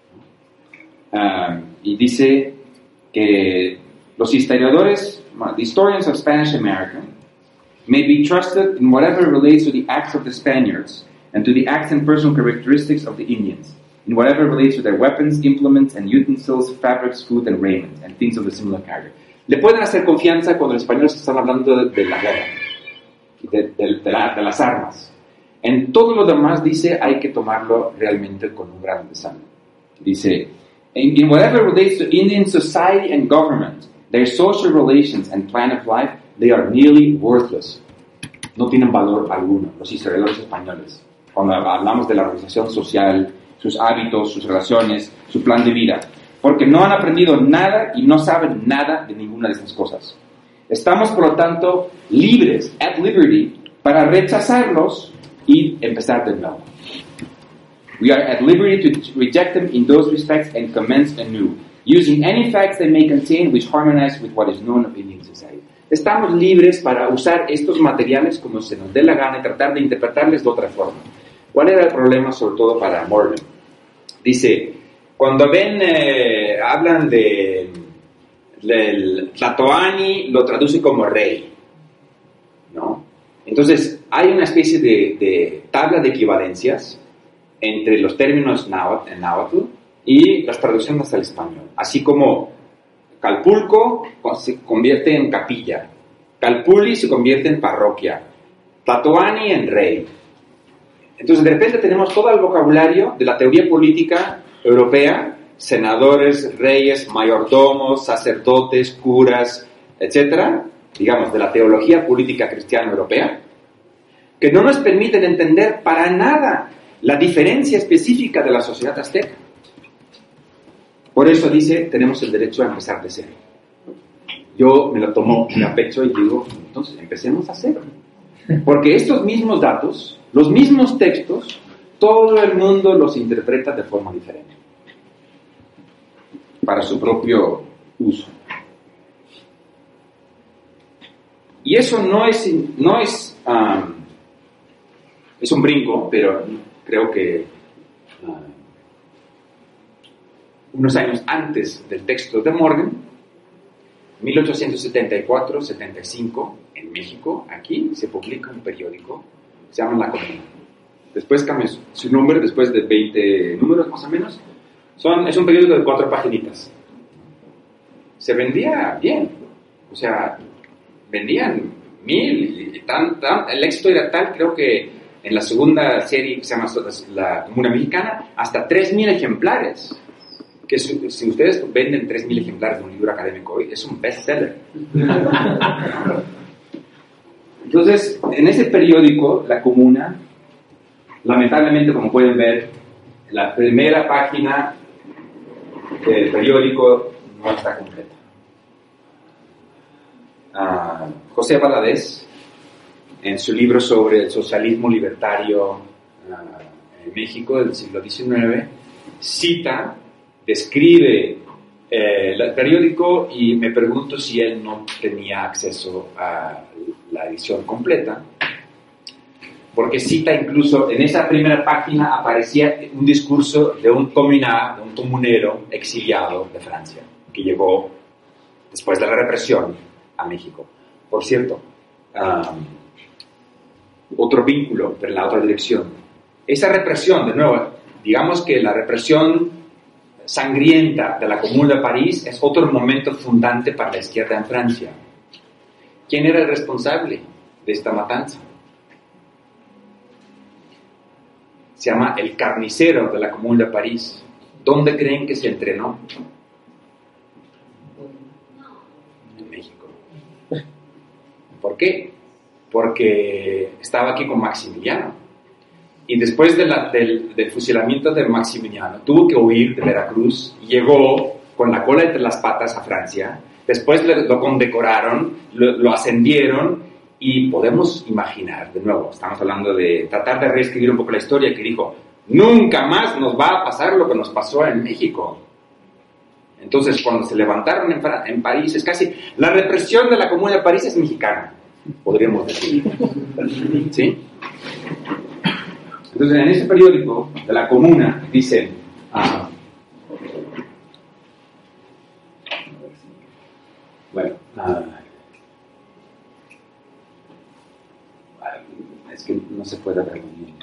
Y dice que los historiadores, the historians of Spanish America, may be trusted in whatever relates to the acts of the Spaniards and to the acts and personal characteristics of the Indians, in whatever relates to their weapons, implements, and utensils, fabrics, food, and raiment, and things of a similar character. Le pueden hacer confianza cuando los españoles están hablando de la guerra, de las armas. En todo lo demás, dice, hay que tomarlo realmente con un grano de sal. Dice, in whatever relates to Indian society and government, their social relations and plan of life, they are nearly worthless. No tienen valor alguno, los historiadores españoles. Cuando hablamos de la organización social, sus hábitos, sus relaciones, su plan de vida. Porque no han aprendido nada y no saben nada de ninguna de estas cosas. Estamos, por lo tanto, libres, at liberty, para rechazarlos y empezar de nuevo. We are at liberty to reject them in those respects and commence anew, using any facts they may contain which harmonize with what is known of Indian society. Estamos libres para usar estos materiales como se nos dé la gana y tratar de interpretarles de otra forma. ¿Cuál era el problema, sobre todo para Morgan? Dice, cuando hablan del Tlatoani, lo traduce como rey, ¿no? Entonces, hay una especie de tabla de equivalencias entre los términos en náhuatl y las traducciones al español. Así como Calpulco se convierte en capilla, Calpulli se convierte en parroquia, Tlatoani en rey. Entonces, de repente tenemos todo el vocabulario de la teoría política europea senadores, reyes, mayordomos, sacerdotes, curas, etcétera, digamos, de la teología política cristiana europea, que no nos permiten entender para nada la diferencia específica de la sociedad azteca. Por eso dice, tenemos el derecho a empezar de cero. Yo me lo tomo a pecho y digo, entonces empecemos a cero. Porque estos mismos datos, los mismos textos, todo el mundo los interpreta de forma diferente, para su propio uso. Y eso es un brinco, pero creo que unos años antes del texto de Morgan, 1874-75, en México, aquí, se publica un periódico, se llama La Comuna. Después cambia su nombre, después de 20 números más o menos. Es un periódico de 4 paginitas. Se vendía bien, o sea, vendían 1000 y el éxito era tal, creo que en la segunda serie que se llama La Comuna Mexicana, hasta 3000 ejemplares. Que si ustedes venden 3000 ejemplares de un libro académico hoy, es un bestseller. Entonces, en ese periódico, La Comuna, lamentablemente, como pueden ver, la primera página del periódico no está completa. José Valadez, en su libro sobre el socialismo libertario en México del siglo XIX, describe el periódico, y me pregunto si él no tenía acceso a la edición completa, porque cita incluso, en esa primera página aparecía un discurso de un comunero exiliado de Francia, que llegó después de la represión a México. Por cierto, otro vínculo, pero en la otra dirección. Esa represión, de nuevo, digamos que la represión sangrienta de la Comuna de París es otro momento fundante para la izquierda en Francia. ¿Quién era el responsable de esta matanza? Se llama el carnicero de la Comuna de París. ¿Dónde creen que se entrenó? En México. ¿Por qué? Porque estaba aquí con Maximiliano. Y después del fusilamiento de Maximiliano, tuvo que huir de Veracruz, llegó con la cola entre las patas a Francia, después lo condecoraron, lo ascendieron, y podemos imaginar, de nuevo, estamos hablando de tratar de reescribir un poco la historia, que dijo, nunca más nos va a pasar lo que nos pasó en México. Entonces, cuando se levantaron en París, es casi, la represión de la Comuna de París es mexicana, podríamos decir. ¿Sí? Entonces, en ese periódico de La Comuna dicen, es que no se puede ver bien.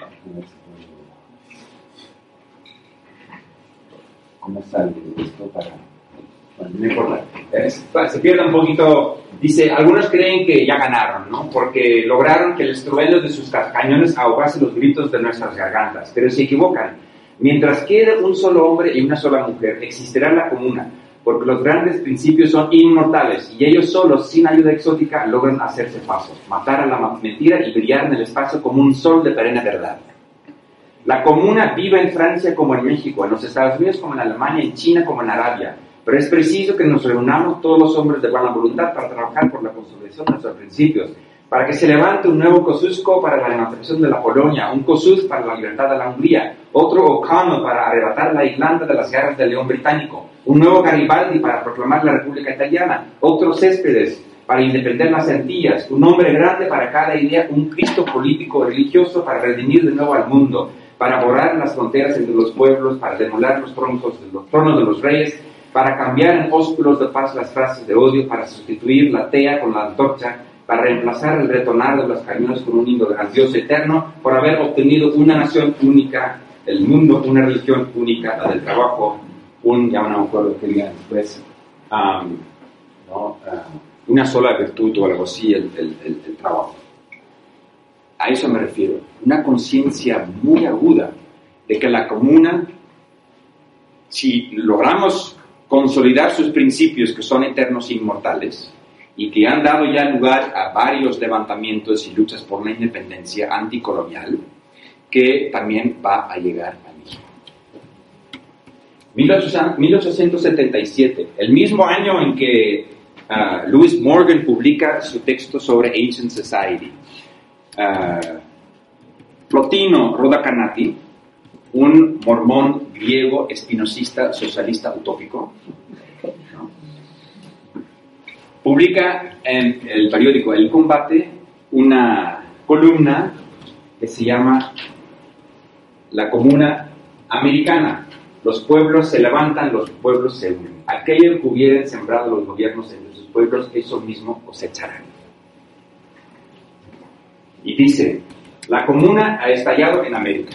¿Cómo sale esto para...? Bueno, no importa. Se pierde un poquito. Dice, algunos creen que ya ganaron, ¿no? Porque lograron que el estruendo de sus cañones ahogase los gritos de nuestras gargantas. Pero se equivocan. Mientras quede un solo hombre y una sola mujer, existirá la Comuna, porque los grandes principios son inmortales, y ellos solos, sin ayuda exótica, logran hacerse pasos, matar a la mentira y brillar en el espacio como un sol de perenne verdad. La Comuna vive en Francia como en México, en los Estados Unidos como en Alemania, en China como en Arabia. Pero es preciso que nos reunamos todos los hombres de buena voluntad para trabajar por la consolidación de nuestros principios, para que se levante un nuevo Kosciuszko para la emancipación de la Polonia, un Kossuth para la libertad de la Hungría, otro O'Connell para arrebatar la Irlanda de las garras del león británico, un nuevo Garibaldi para proclamar la República Italiana, otro Céspedes para independer las Antillas, un hombre grande para cada idea, un Cristo político religioso para redimir de nuevo al mundo, para borrar las fronteras entre los pueblos, para demoler los tronos de los reyes, para cambiar en ósculos de paz las frases de odio, para sustituir la tea con la antorcha, para reemplazar el retonar de los cañones con un himno al Dios eterno, por haber obtenido una nación única, el mundo, una religión única, la del trabajo, ya no me acuerdo qué día después, una sola virtud o algo así, el trabajo. A eso me refiero, una conciencia muy aguda de que la Comuna si logramos consolidar sus principios que son eternos e inmortales y que han dado ya lugar a varios levantamientos y luchas por la independencia anticolonial, que también va a llegar a México. 1877, el mismo año en que Lewis Morgan publica su texto sobre Ancient Society. Plotino Rodacanati, un mormón griego espinosista socialista utópico, ¿no?, publica en el periódico El Combate una columna que se llama La Comuna Americana. Los pueblos se levantan, los pueblos se unen. Aquello que hubieran sembrado los gobiernos entre sus pueblos, eso mismo cosecharán. Y dice, la comuna ha estallado en América.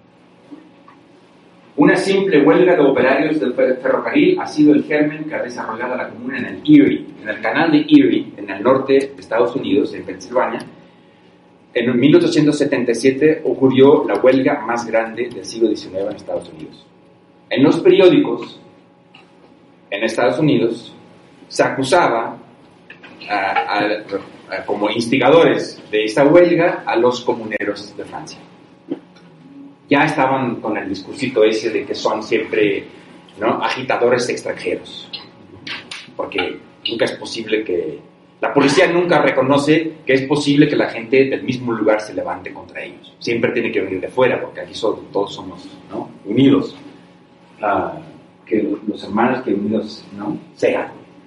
Una simple huelga de operarios del ferrocarril ha sido el germen que ha desarrollado la comuna en el Erie, en el canal de Erie, en el norte de Estados Unidos, en Pensilvania. En 1877 ocurrió la huelga más grande del siglo XIX en Estados Unidos. En los periódicos en Estados Unidos se acusaba como instigadores de esta huelga a los comuneros de Francia. Ya estaban con el discursito ese de que son siempre, ¿no?, agitadores extranjeros, porque nunca es posible que... La policía nunca reconoce que es posible que la gente del mismo lugar se levante contra ellos. Siempre tiene que venir de fuera, porque aquí todos somos, ¿no?, unidos. Que los hermanos que unidos, ¿no?, sean.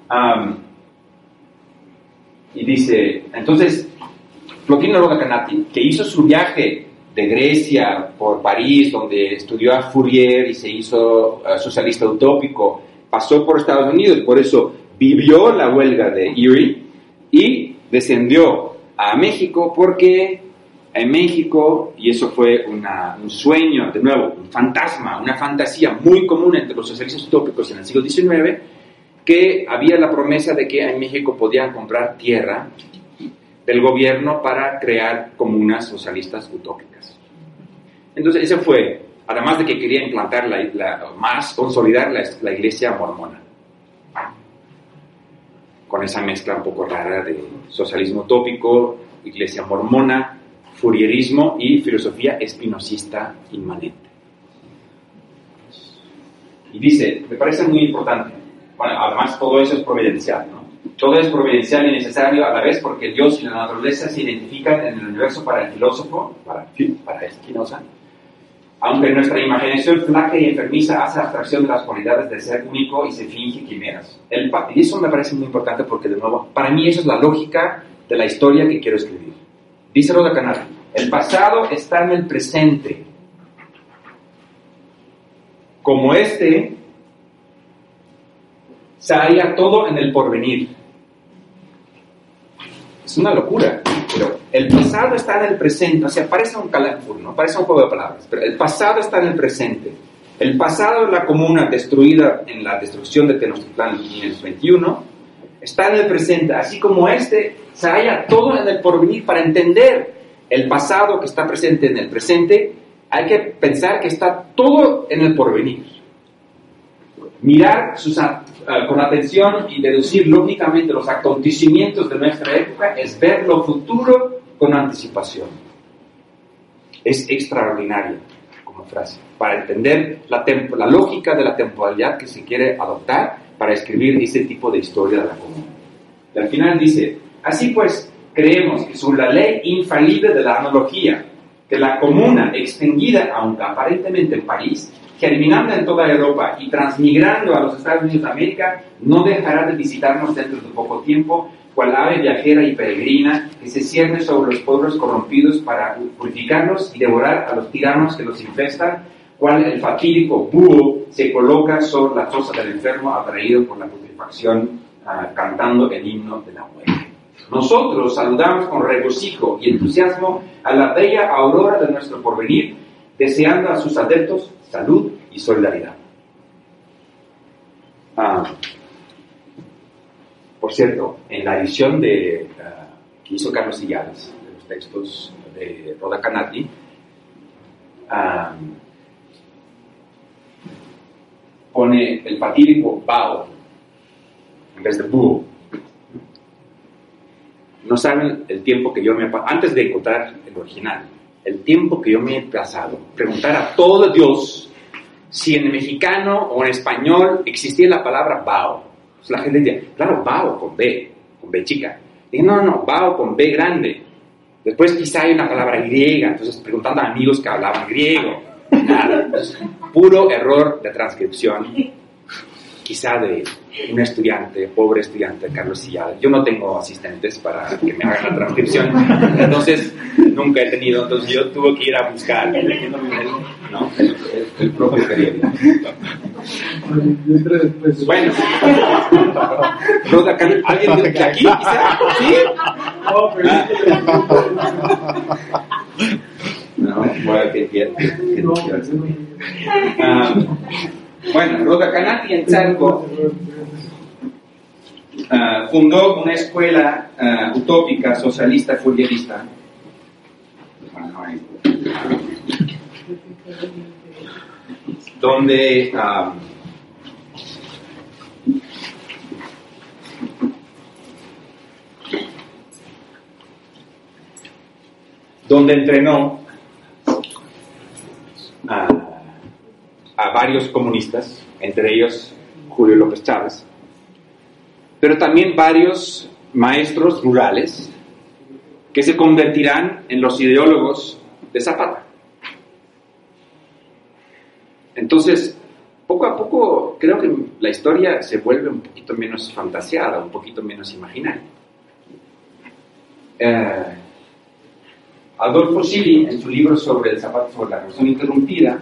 Y dice, entonces, Plotino Rodacanati, que hizo su viaje de Grecia por París, donde estudió a Fourier y se hizo socialista utópico, pasó por Estados Unidos, por eso vivió la huelga de Erie y descendió a México, porque en México, y eso fue un sueño, de nuevo, un fantasma, una fantasía muy común entre los socialistas utópicos en el siglo XIX, que había la promesa de que en México podían comprar tierra del gobierno para crear comunas socialistas utópicas. Entonces, ese fue, además de que quería implantar consolidar la iglesia mormona, con esa mezcla un poco rara de socialismo utópico, iglesia mormona, fourierismo y filosofía espinosista inmanente. Y dice, me parece muy importante, bueno, además todo eso es providencial, ¿no? Todo es providencial y necesario a la vez, porque Dios y la naturaleza se identifican en el universo para el filósofo, para Spinoza, aunque nuestra imaginación flaca y enfermiza hace abstracción de las cualidades del ser único y se finge quimeras. Y eso me parece muy importante porque, de nuevo, para mí eso es la lógica de la historia que quiero escribir. Dice Rodacanati, el pasado está en el presente. Como se halla todo en el porvenir. Es una locura, pero el pasado está en el presente, o sea, parece un calamfur, ¿no? Parece un juego de palabras, pero el pasado está en el presente. El pasado de la comuna destruida en la destrucción de Tenochtitlán en 1521 está en el presente, así como se halla todo en el porvenir. Para entender el pasado que está presente en el presente, hay que pensar que está todo en el porvenir. Mirar con atención y deducir lógicamente los acontecimientos de nuestra época es ver lo futuro con anticipación. Es extraordinario como frase, para entender la lógica de la temporalidad que se quiere adoptar para escribir ese tipo de historia de la comuna. Y al final dice, así pues, creemos que sobre la ley infalible de la analogía, que la comuna extendida, aunque aparentemente en París, germinando en toda Europa y transmigrando a los Estados Unidos de América, no dejará de visitarnos dentro de poco tiempo, cual ave viajera y peregrina que se cierne sobre los pueblos corrompidos para purificarlos y devorar a los tiranos que los infestan, cual el fatídico búho se coloca sobre la choza del enfermo atraído por la putrefacción, cantando el himno de la muerte. Nosotros saludamos con regocijo y entusiasmo a la bella aurora de nuestro porvenir, deseando a sus adeptos salud y solidaridad. Por cierto, en la edición que hizo Carlos Sillares, de los textos de Rodacanati, pone el fatídico bao en vez de búho. No saben el tiempo que yo me he pasado, antes de encontrar el original, el tiempo que yo me he pasado, preguntar a todo Dios si en mexicano o en español existía la palabra bao. Pues la gente decía, claro, bao con B chica. Dije, no, bao con B grande. Después quizá hay una palabra griega, entonces preguntando a amigos que hablaban griego. Nada, entonces, puro error de transcripción, quizá de un estudiante, pobre estudiante, Carlos Sillada. Yo no tengo asistentes para que me hagan la transcripción, entonces nunca he tenido, entonces yo tuve que ir a buscar el propio periódico. Bueno, ¿alguien de aquí quizá? ¿Sí? No, bueno, bueno, Roda Canati en Chalco fundó una escuela utópica, socialista, fourierista. Donde entrenó a varios comunistas, entre ellos Julio López Chávez, pero también varios maestros rurales que se convertirán en los ideólogos de Zapata. Entonces, poco a poco, creo que la historia se vuelve un poquito menos fantaseada, un poquito menos imaginaria. Adolfo Schily, en su libro sobre el Zapata, sobre la Revolución Interrumpida,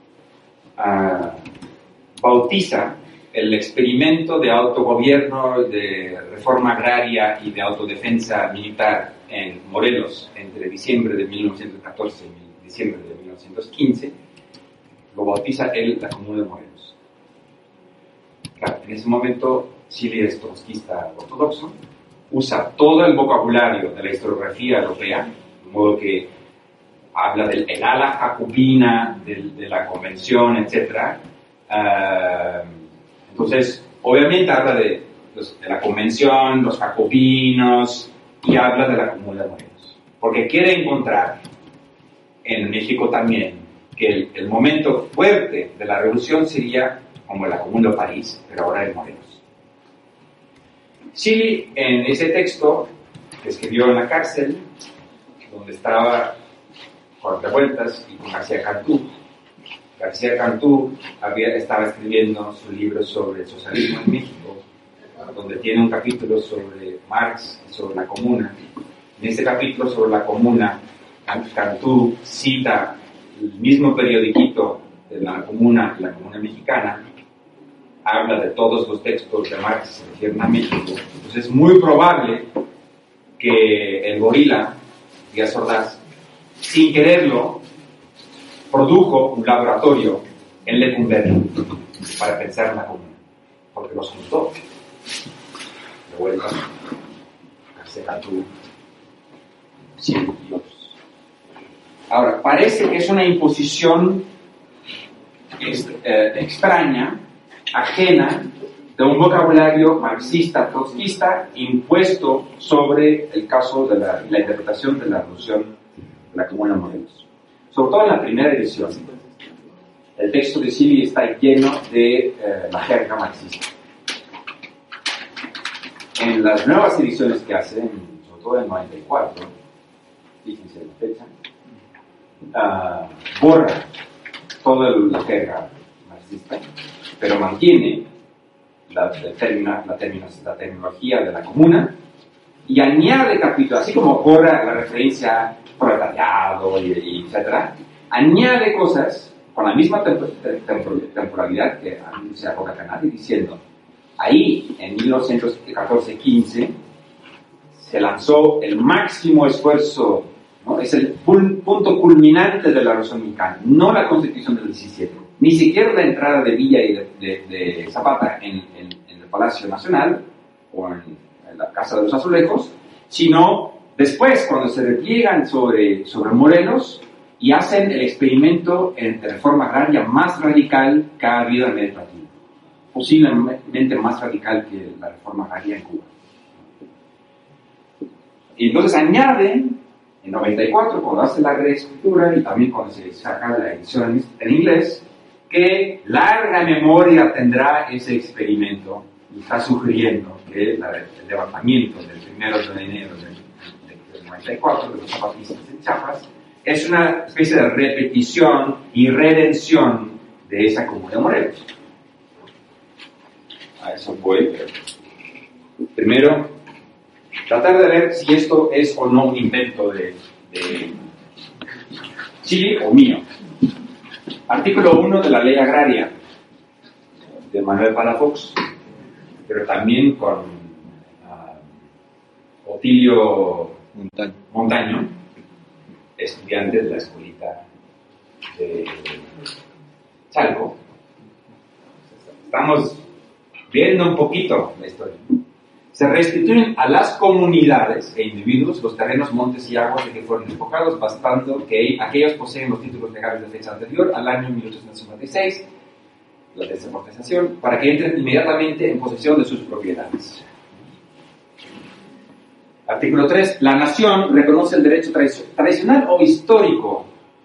bautiza el experimento de autogobierno, de reforma agraria y de autodefensa militar en Morelos entre diciembre de 1914 y diciembre de 1915, lo bautiza él la Comuna de Morelos. Claro, en ese momento Schily es trotskista ortodoxo, usa todo el vocabulario de la historiografía europea, de modo que habla del ala jacobina, de la convención, etc. Entonces, obviamente habla de la convención, los jacobinos, y habla de la Comuna de Morelos. Porque quiere encontrar en México también que el momento fuerte de la revolución sería como la Comuna de París, pero ahora en Morelos. Schily, en ese texto que escribió en la cárcel, donde estaba con revueltas y con García Cantú. García Cantú estaba escribiendo su libro sobre el socialismo en México, donde tiene un capítulo sobre Marx y sobre la Comuna. En ese capítulo sobre la Comuna, Cantú cita el mismo periodiquito de la Comuna Mexicana, habla de todos los textos de Marx que se refieren a México. Entonces es muy probable que el gorila, Díaz Ordaz, sin quererlo, produjo un laboratorio en Lecumberri para pensar en la Comuna, porque los juntó. De vuelta, García Cantú, y otros. Ahora, parece que es una imposición extraña, ajena, de un vocabulario marxista, trotskista, impuesto sobre el caso de la interpretación de la revolución de la Comuna de Morelos. Sobre todo en la primera edición, el texto de Schily está lleno de la jerga marxista. En las nuevas ediciones que hace, sobre todo en el 94, fíjense la fecha, borra toda la jerga marxista, pero mantiene la terminología de la Comuna y añade capítulos, así como borra la referencia proletariado y etcétera, añade cosas con la misma temporalidad que anuncia Roda Canati, diciendo: ahí, en 1914-15, se lanzó el máximo esfuerzo, ¿no? Es el punto culminante de la Revolución Mexicana, no la Constitución del 17, ni siquiera la entrada de Villa y de Zapata en el Palacio Nacional o en la Casa de los Azulejos, sino después, cuando se repliegan sobre Morelos y hacen el experimento de reforma agraria más radical que ha habido en América Latina. posiblemente más radical que la reforma agraria en Cuba. Y entonces añaden, en 94, cuando hace la reescritura y también cuando se saca la edición en inglés, que larga memoria tendrá ese experimento y está sugiriendo que el levantamiento del 1 de enero del 94 de los zapatistas en Chiapas es una especie de repetición y redención de esa Comuna de Morelos. A eso voy. Primero, tratar de ver si esto es o no un invento de Chile o mío. Artículo 1 de la Ley Agraria de Manuel Palafox, pero también con Otilio Montaño, estudiante de la escuelita de Chalco. Estamos viendo un poquito la historia. Se restituyen a las comunidades e individuos los terrenos, montes y aguas de que fueron enfocados, bastando que aquellos poseen los títulos legales de fecha anterior al año 1856, la desamortización, para que entren inmediatamente en posesión de sus propiedades. Artículo 3. La nación reconoce el derecho tradicional o histórico.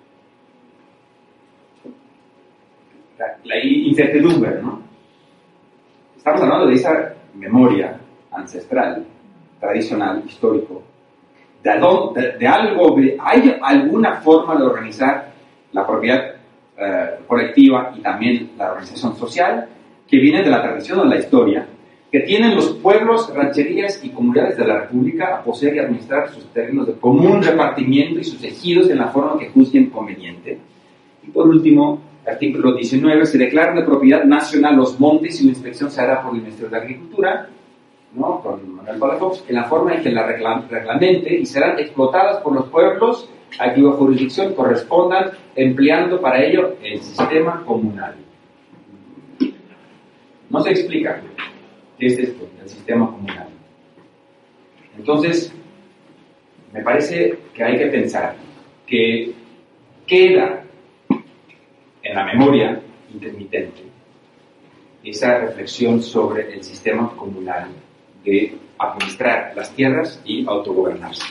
La incertidumbre, ¿no? Estamos hablando de esa memoria ancestral, tradicional, histórico, de algo, hay alguna forma de organizar la propiedad colectiva y también la organización social que viene de la tradición o de la historia, que tienen los pueblos, rancherías y comunidades de la República a poseer y administrar sus terrenos de común repartimiento y sus ejidos en la forma que juzguen conveniente. Y por último, artículo 19, se declaran de propiedad nacional los montes y una inspección se hará por el Ministerio de Agricultura, ¿no? Con Manuel Palafox, en la forma en que la reglamente y serán explotadas por los pueblos a cuya jurisdicción correspondan, empleando para ello el sistema comunal. No se explica qué es esto, el sistema comunal. Entonces, me parece que hay que pensar que queda en la memoria intermitente esa reflexión sobre el sistema comunal de administrar las tierras y autogobernarse.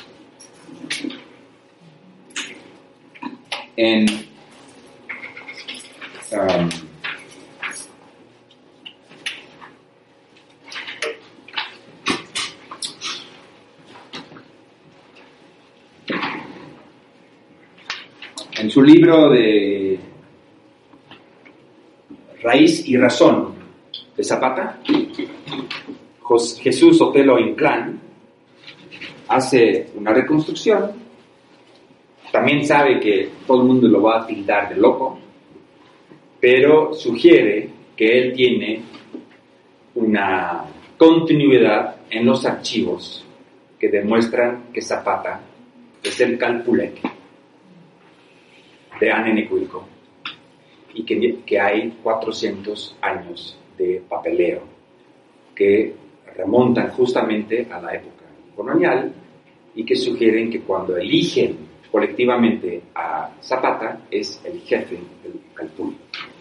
En su libro de Raíz y Razón de Zapata, Jesús Otelo Inclán hace una reconstrucción. También sabe que todo el mundo lo va a tildar de loco, pero sugiere que él tiene una continuidad en los archivos que demuestran que Zapata es el Calpuleque de Anenecuilco y que hay 400 años de papeleo que remontan justamente a la época colonial y que sugieren que cuando eligen colectivamente a Zapata es el jefe del Calpulli.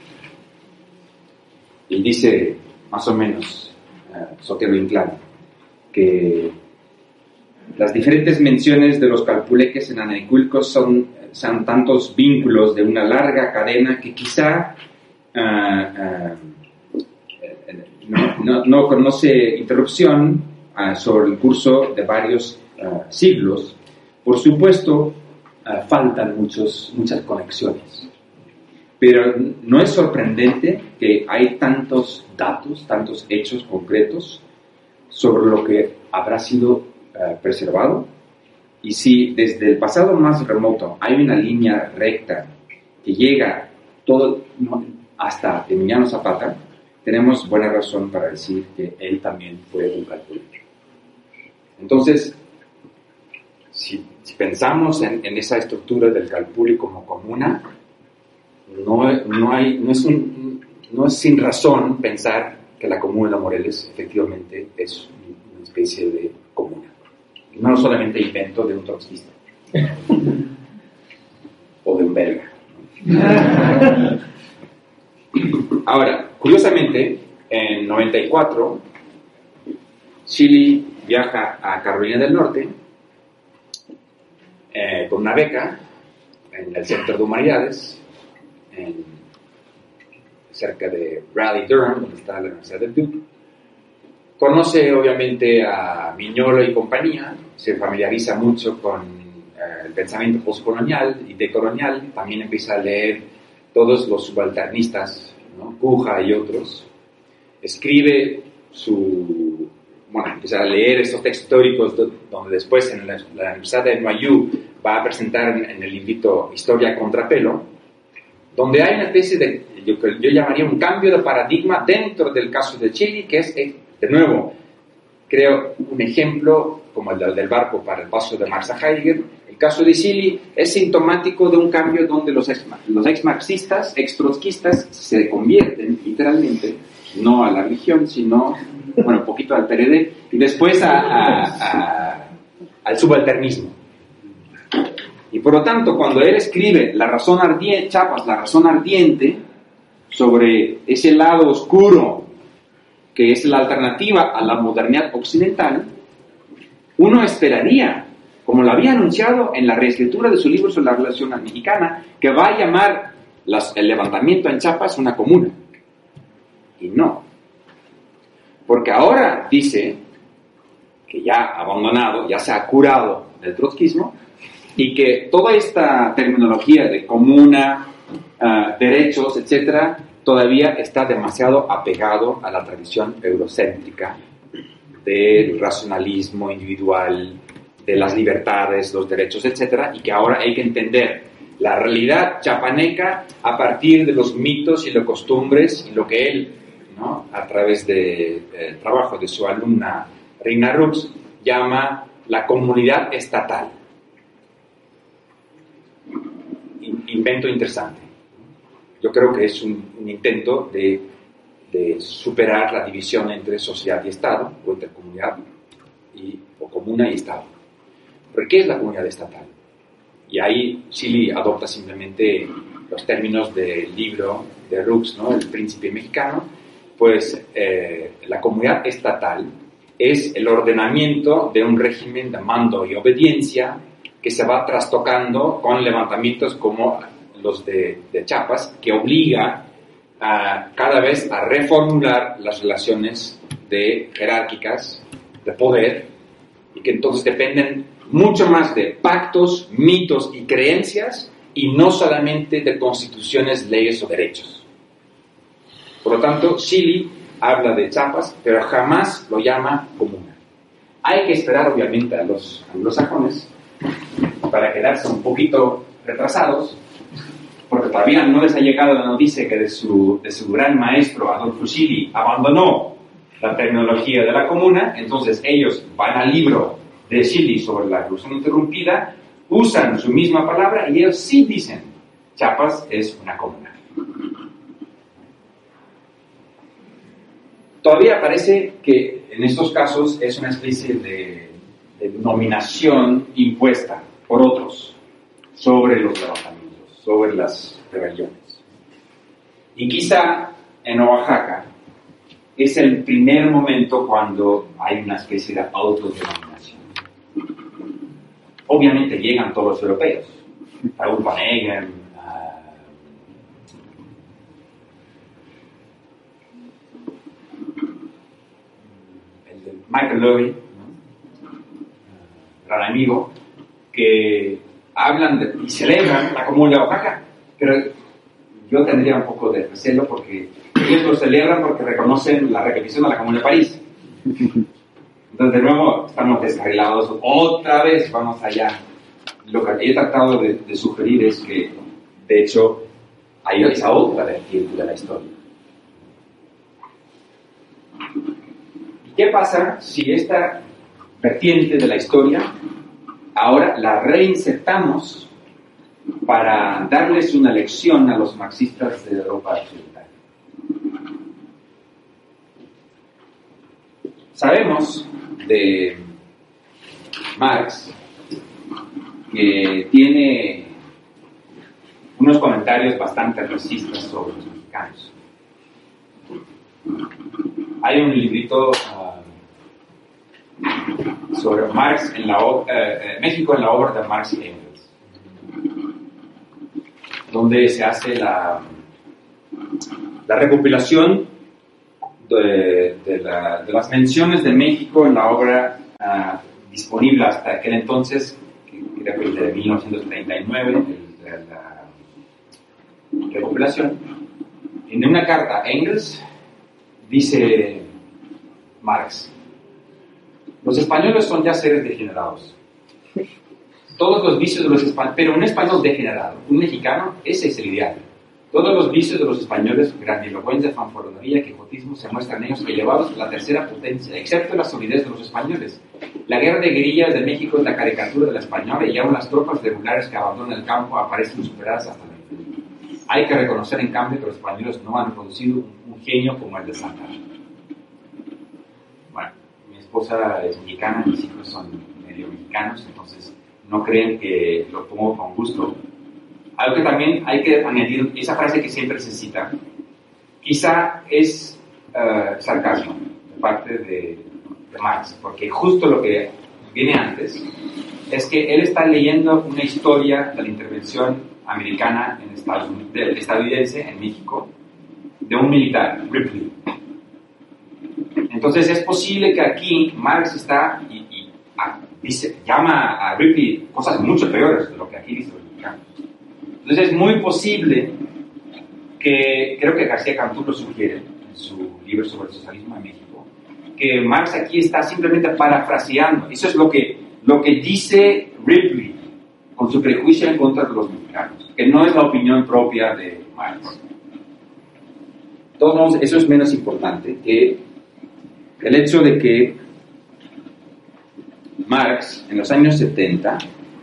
Y dice más o menos Sotelo Inclán que las diferentes menciones de los calpuleques en Anenecuilco son tantos vínculos de una larga cadena que quizá no conoce interrupción sobre el curso de varios siglos. Por supuesto, faltan muchas conexiones. Pero no es sorprendente que hay tantos datos, tantos hechos concretos sobre lo que habrá sido preservado. Y si desde el pasado más remoto hay una línea recta que llega todo hasta Emiliano Zapata, tenemos buena razón para decir que él también fue un calpuleque. Entonces, si pensamos en esa estructura del Calpulli como comuna, no es sin razón pensar que la comuna de Morelos efectivamente es una especie de comuna. No solamente invento de un trotskista o de un belga. Ahora, curiosamente, En 94, Chile viaja a Carolina del Norte con una beca en el Centro de Humanidades, cerca de Raleigh-Durham, donde está la Universidad de Duke. Conoce obviamente a Mignolo y compañía, se familiariza mucho con el pensamiento postcolonial y decolonial, también empieza a leer todos los subalternistas, ¿no? Cuja y otros. Escribe empieza a leer estos textos históricos donde después en la Universidad de NYU va a presentar en el librito Historia a Contrapelo, donde hay una especie de, yo llamaría un cambio de paradigma dentro del caso de Chile, que es, de nuevo, creo un ejemplo como el del barco para el paso de Marx a Heidegger. El caso de Chile es sintomático de un cambio donde los ex-marxistas, ex-trotskistas se convierten literalmente, no a la religión, sino, un poquito al PRD, y después al subalternismo. Y por lo tanto, cuando él escribe Chapas, la razón ardiente, sobre ese lado oscuro que es la alternativa a la modernidad occidental, uno esperaría, como lo había anunciado en la reescritura de su libro sobre la relación mexicana, que va a llamar el levantamiento en Chiapas una comuna. Y no. Porque ahora dice que ya ha abandonado, ya se ha curado del trotskismo, y que toda esta terminología de comuna, derechos, etcétera, todavía está demasiado apegado a la tradición eurocéntrica del racionalismo individual, de las libertades, los derechos, etcétera, y que ahora hay que entender la realidad chapaneca a partir de los mitos y las costumbres y lo que él, ¿no?, a través del trabajo de su alumna Reina Rux, llama la comunidad estatal. Invento interesante. Yo creo que es un intento de superar la división entre sociedad y Estado, o entre comunidad o comuna y Estado. ¿Pero qué es la comunidad estatal? Y ahí Chile adopta simplemente los términos del libro de Rux, ¿no?, El Príncipe Mexicano. Pues la comunidad estatal es el ordenamiento de un régimen de mando y obediencia que se va trastocando con levantamientos como los de Chiapas, que obliga cada vez a reformular las relaciones jerárquicas de poder, y que entonces dependen mucho más de pactos, mitos y creencias, y no solamente de constituciones, leyes o derechos. Por lo tanto, Chile habla de Chiapas, pero jamás lo llama comuna. Hay que esperar, obviamente, a los anglosajones para quedarse un poquito retrasados, porque todavía no les ha llegado la noticia que de su gran maestro Adolfo Chile abandonó la terminología de la comuna. Entonces ellos van al libro de Chile sobre la revolución interrumpida, usan su misma palabra y ellos sí dicen Chiapas es una comuna. Todavía parece que en estos casos es una especie de dominación impuesta por otros sobre los levantamientos, sobre las rebeliones. Y quizá en Oaxaca es el primer momento cuando hay una especie de autodenominación. Obviamente llegan todos los europeos, Raúl Vanegas, el de Michael Lowy, ¿no?, gran amigo, que hablan y celebran la Comuna de Oaxaca, pero yo tendría un poco de recelo porque ellos lo celebran porque reconocen la repetición de la Comuna de París. Entonces, de nuevo, estamos descarrilados. Otra vez vamos allá. Lo que he tratado de sugerir es que, de hecho, hay esa otra vertiente de la historia. ¿Y qué pasa si esta vertiente de la historia ahora la reinsertamos para darles una lección a los marxistas de Europa occidental? Sabemos de Marx que tiene unos comentarios bastante racistas sobre los mexicanos. Hay un librito sobre Marx en México en la obra de Marx y Engels, donde se hace la recopilación de las menciones de México en la obra disponible hasta aquel entonces, que creo que es de 1939, la recopilación. En una carta a Engels dice Marx: los españoles son ya seres degenerados. Todos los vicios de los españoles, pero un español degenerado, un mexicano, ese es el ideal. Todos los vicios de los españoles, grandilocuencia, fanfarronería, quijotismo, se muestran ellos elevados a la tercera potencia, excepto la solidez de los españoles. La guerra de guerrillas de México es la caricatura de la española y aún las tropas regulares que abandonan el campo aparecen superadas hasta la infinidad. Hay que reconocer, en cambio, que los españoles no han producido un genio como el de Santa Anna. Bueno, mi esposa es mexicana, mis hijos son medio mexicanos, entonces no creen que lo pongo con gusto. Algo que también hay que añadir, esa frase que siempre se cita, quizá es sarcasmo de parte de Marx, porque justo lo que viene antes es que él está leyendo una historia de la intervención americana estadounidense en México, de un militar, Ripley. Entonces es posible que aquí Marx está llama a Ripley cosas mucho peores de lo que aquí dice los mexicanos. Entonces es muy posible que, creo que García Cantú lo sugiere en su libro sobre el socialismo en México, que Marx aquí está simplemente parafraseando. Eso es lo que dice Ripley con su prejuicio en contra de los mexicanos, que no es la opinión propia de Marx. De todos modos, eso es menos importante que el hecho de que Marx, en los años 70,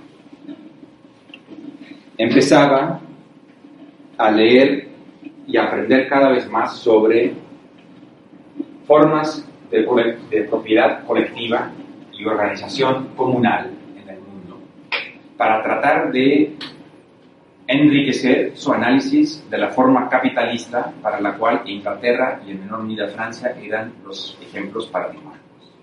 empezaba a leer y a aprender cada vez más sobre formas de propiedad colectiva y organización comunal en el mundo, para tratar de enriquecer su análisis de la forma capitalista para la cual Inglaterra y en menor medida Francia eran los ejemplos paradigmáticos.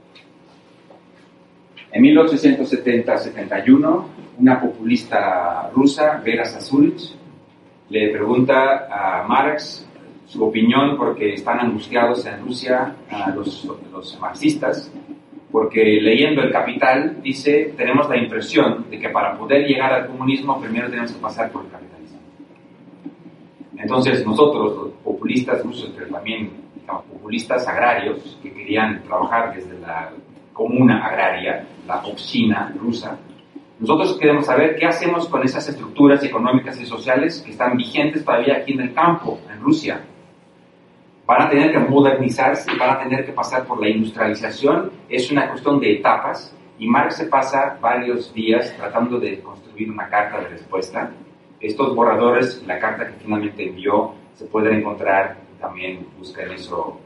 En 1870-71, una populista rusa, Vera Zasulich, le pregunta a Marx su opinión porque están angustiados en Rusia los marxistas, porque leyendo El Capital dice: tenemos la impresión de que para poder llegar al comunismo primero tenemos que pasar por el capitalismo. Entonces nosotros, los populistas rusos, pero también populistas agrarios que querían trabajar desde la comuna agraria, la oficina rusa, nosotros queremos saber qué hacemos con esas estructuras económicas y sociales que están vigentes todavía aquí en el campo, en Rusia. Van a tener que modernizarse, van a tener que pasar por la industrialización. Es una cuestión de etapas, y Marx se pasa varios días tratando de construir una carta de respuesta. Estos borradores, la carta que finalmente envió, se pueden encontrar, también busquen eso,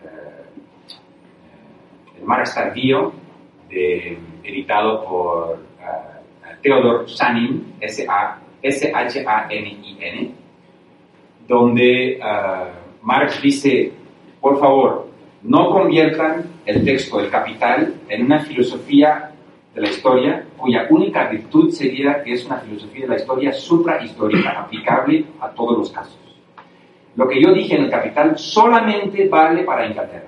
el Marx tardío, editado por Theodor Shanin, S-H-A-N-I-N, donde Marx dice: por favor, no conviertan el texto del Capital en una filosofía de la historia cuya única virtud sería que es una filosofía de la historia suprahistórica, aplicable a todos los casos. Lo que yo dije en el Capital solamente vale para Inglaterra.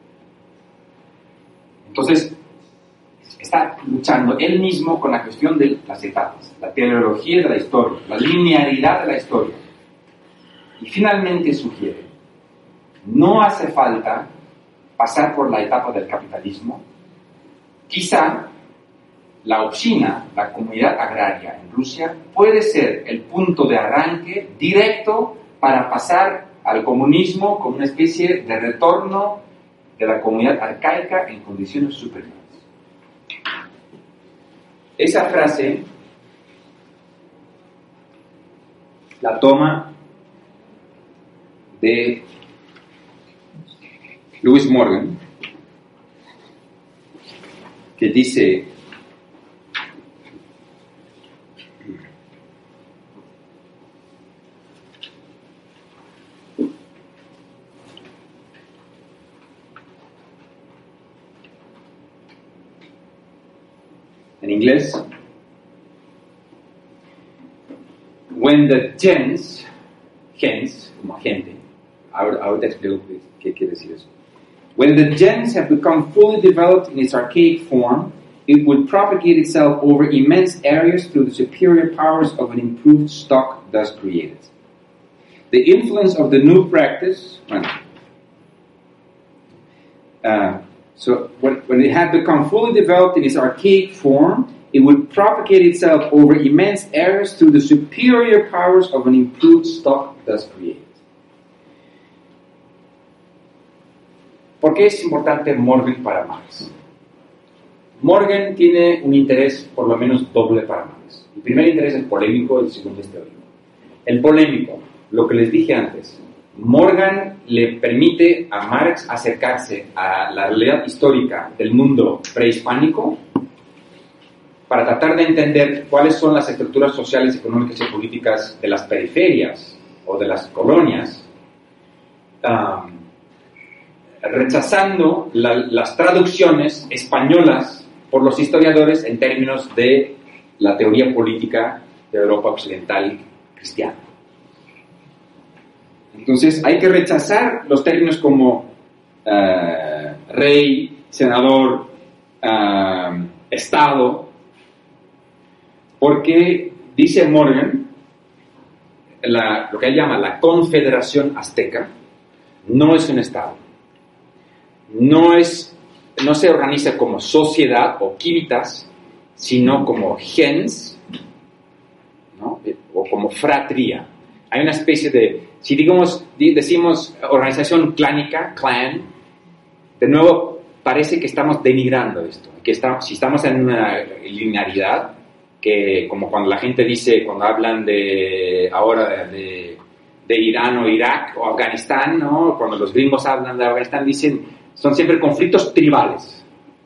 Entonces, está luchando él mismo con la cuestión de las etapas, la teleología de la historia, la linealidad de la historia. Y finalmente sugiere: no hace falta pasar por la etapa del capitalismo. Quizá la obshchina, la comunidad agraria en Rusia, puede ser el punto de arranque directo para pasar al comunismo como una especie de retorno de la comunidad arcaica en condiciones superiores. Esa frase la toma de Lewis Morgan, que dice: en inglés, when the gens, como gente, ahora te explico qué quiere decir eso. When the gens have become fully developed in its archaic form, it would propagate itself over immense areas through the superior powers of an improved stock thus created. The influence of the new practice, so when it had become fully developed in its archaic form, it would propagate itself over immense areas through the superior powers of an improved stock thus created. ¿Por qué es importante Morgan para Marx? Morgan tiene un interés por lo menos doble para Marx. El primer interés es polémico, el segundo es teórico. El polémico, lo que les dije antes, Morgan le permite a Marx acercarse a la realidad histórica del mundo prehispánico para tratar de entender cuáles son las estructuras sociales, económicas y políticas de las periferias o de las colonias, rechazando las traducciones españolas por los historiadores en términos de la teoría política de Europa occidental cristiana. Entonces hay que rechazar los términos como rey, senador, Estado, porque dice Morgan, lo que él llama la Confederación Azteca no es un Estado, no se organiza como sociedad o civitas, sino como gens, ¿no? O como fratría. Hay una especie de, si decimos organización clánica, clan, de nuevo parece que estamos denigrando esto, si estamos en una linearidad, que como cuando la gente dice, cuando hablan ahora de Irán o Irak o Afganistán, ¿no? Cuando los gringos hablan de Afganistán dicen, son siempre conflictos tribales,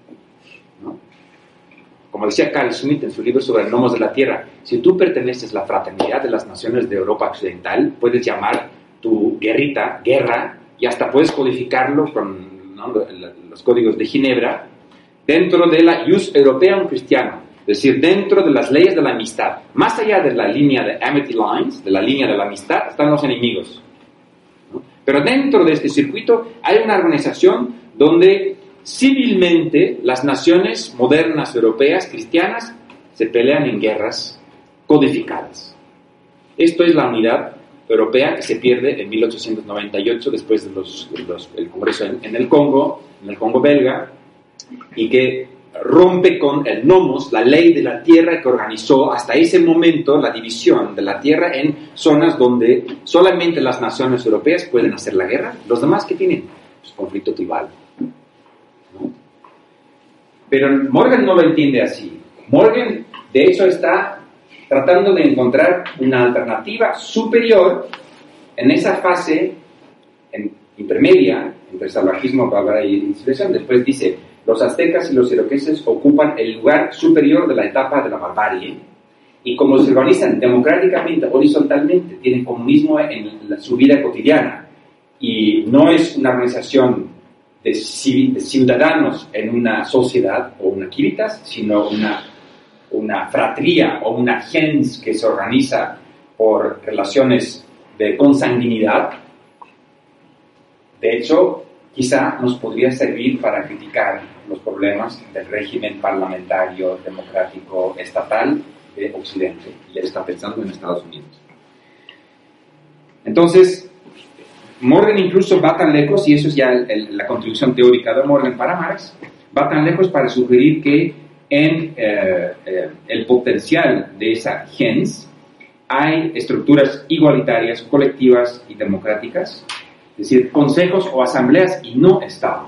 ¿no? Como decía Carl Schmitt en su libro sobre gnomos de la tierra, si tú perteneces a la fraternidad de las naciones de Europa occidental, puedes llamar tu guerrita guerra y hasta puedes codificarlo con, ¿no?, los códigos de Ginebra dentro de la Jus Europeum Christianum, es decir, dentro de las leyes de la amistad. Más allá de la línea de Amity Lines, de la línea de la amistad, están los enemigos, ¿no? Pero dentro de este circuito hay una organización donde civilmente las naciones modernas europeas cristianas se pelean en guerras codificadas. Esto es la unidad europea que se pierde en 1898 después del Congreso en el Congo belga, y que rompe con el nomos, la ley de la tierra que organizó hasta ese momento la división de la tierra en zonas donde solamente las naciones europeas pueden hacer la guerra, los demás que tienen es conflicto tribal, ¿no? Pero Morgan no lo entiende así. Morgan, de hecho, está tratando de encontrar una alternativa superior en esa fase intermedia entre salvajismo, barbarie y civilización. Después dice, los aztecas y los iroqueses ocupan el lugar superior de la etapa de la barbarie, y como se organizan democráticamente, horizontalmente, tienen comunismo en su vida cotidiana, y no es una organización de ciudadanos en una sociedad o una civitas, sino una fratría o una gens que se organiza por relaciones de consanguinidad. De hecho, quizá nos podría servir para criticar los problemas del régimen parlamentario, democrático, estatal de Occidente. Y él está pensando en Estados Unidos. Entonces, Morgan incluso va tan lejos, y eso es ya la contribución teórica de Morgan para Marx, va tan lejos para sugerir que en el potencial de esa gens hay estructuras igualitarias, colectivas y democráticas, es decir, consejos o asambleas y no estados,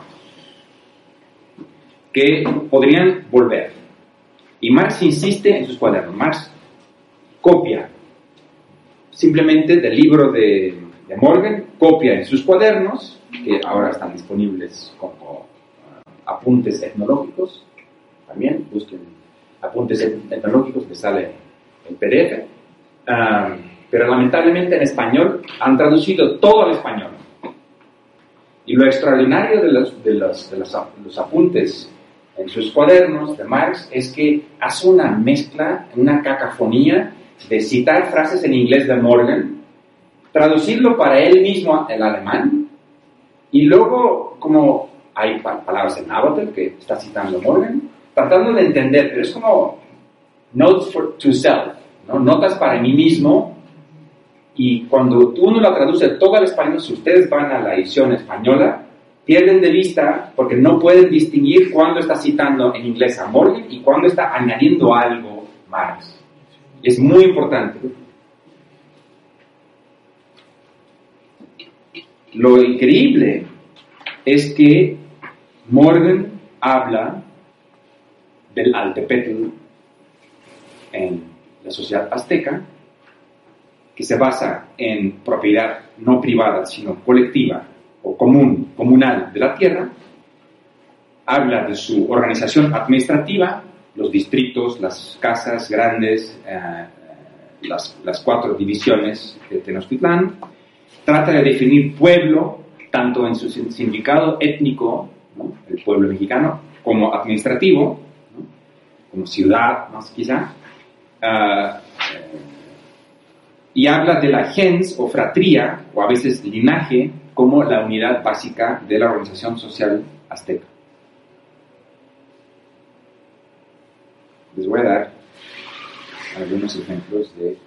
que podrían volver. Y Marx insiste en sus cuadernos. Marx copia simplemente del libro de Morgan, copia en sus cuadernos, que ahora están disponibles como apuntes etnológicos. También busquen apuntes etnológicos, que sale en PDF. Pero lamentablemente en español han traducido todo al español. Y lo extraordinario de los apuntes en sus cuadernos de Marx es que hace una mezcla, una cacofonía de citar frases en inglés de Morgan, traducirlo para él mismo el alemán, y luego como hay palabras en náhuatl que está citando Morgan, tratando de entender, pero es como notes to self, ¿no? Notas para mí mismo, y cuando uno la traduce todo al español, si ustedes van a la edición española, pierden de vista porque no pueden distinguir cuándo está citando en inglés a Morgan y cuándo está añadiendo algo Marx. Es muy importante. Lo increíble es que Morgan habla del Altepetl en la sociedad azteca, que se basa en propiedad no privada, sino colectiva o comunal de la tierra. Habla de su organización administrativa, los distritos, las casas grandes, las 4 divisiones de Tenochtitlán. Trata de definir pueblo, tanto en su significado étnico, ¿no?, el pueblo mexicano, como administrativo, ¿no?, como ciudad, más quizá. Y habla de la gens o fratría, o a veces linaje, como la unidad básica de la organización social azteca. Les voy a dar algunos ejemplos de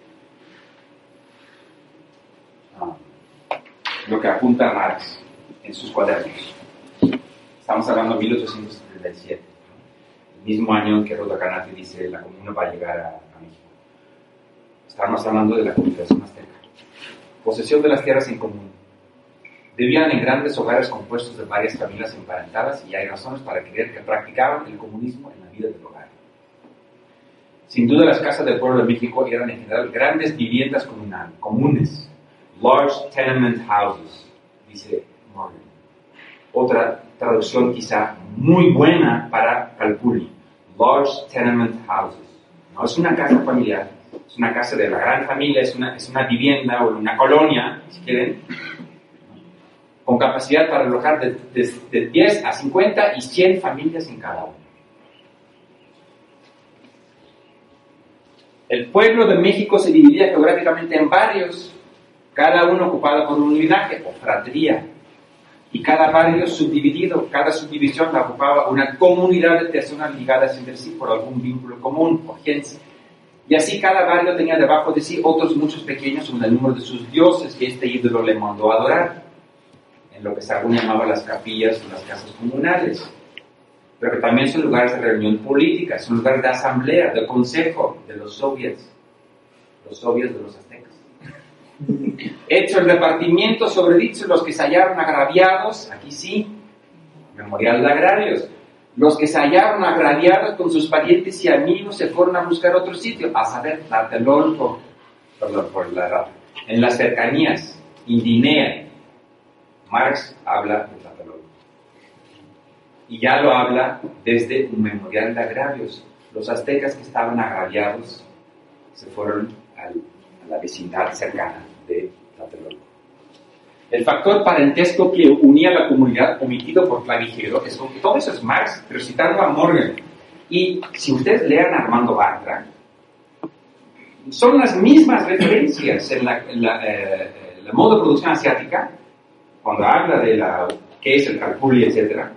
lo que apunta Marx en sus cuadernos. Estamos hablando de 1877, el mismo año en que Roda Canate dice la comuna va a llegar a México. Estamos hablando de la comunicación azteca. Posesión de las tierras en común. Vivían en grandes hogares compuestos de varias familias emparentadas y hay razones para creer que practicaban el comunismo en la vida del hogar. Sin duda las casas del pueblo de México eran en general grandes viviendas comunes, large tenement houses, dice Morgan. Otra traducción quizá muy buena para Calpulli, large tenement houses. No es una casa familiar, es una casa de la gran familia, es una vivienda o una colonia, si quieren, con capacidad para alojar de 10 a 50 y 100 familias en cada uno. El pueblo de México se dividía geográficamente en barrios, cada uno ocupado por un linaje o fratría, y cada barrio subdividido, cada subdivisión la ocupaba una comunidad de personas ligadas entre sí por algún vínculo común o gens. Y así cada barrio tenía debajo de sí otros muchos pequeños según el número de sus dioses que este ídolo le mandó a adorar, en lo que Sagún llamaba las capillas o las casas comunales. Pero que también son lugares de reunión política, son lugares de asamblea, de consejo, de los soviets de los aztecas. Hecho el repartimiento sobre dicho, los que se hallaron agraviados, aquí sí, memorial de agrarios, los que se hallaron agraviados con sus parientes y amigos se fueron a buscar otro sitio, a saber, Tlatelolco, en las cercanías, Indinea. Marx habla de Tlatelolco. Y ya lo habla desde un memorial de agravios. Los aztecas que estaban agraviados se fueron a la vecindad cercana de Tlatelolco. El factor parentesco que unía a la comunidad, omitido por Clavijero, es que todo eso es Marx, pero citando a Morgan. Y si ustedes lean a Armando Bartra, son las mismas referencias en la modo de producción asiática, cuando habla de qué es el Calpulli, etc.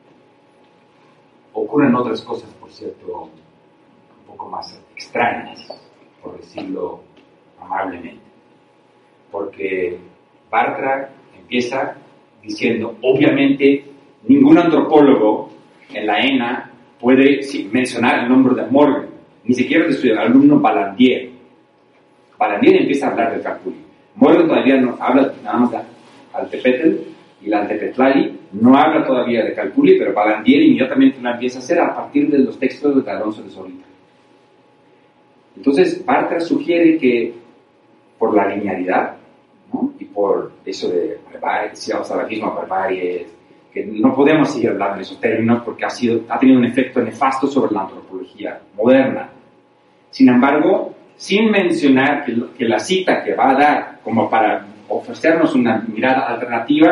Ocurren otras cosas, por cierto, un poco más extrañas, por decirlo amablemente. Porque Bartra empieza diciendo, obviamente, ningún antropólogo en la ENA puede mencionar el nombre de Morgan, ni siquiera de su alumno Balandier. Balandier empieza a hablar del Calpulli. Morgan todavía no habla nada más de Altepetl y la Altepetlali, no habla todavía de Calpulli, pero Balandier inmediatamente lo empieza a hacer a partir de los textos de Alonso de Zorita. Entonces, Bartra sugiere que por la linealidad, ¿no?, y por eso de salafismo, barbarie, que no podemos seguir hablando de esos términos porque ha tenido un efecto nefasto sobre la antropología moderna. Sin embargo, sin mencionar que la cita que va a dar como para ofrecernos una mirada alternativa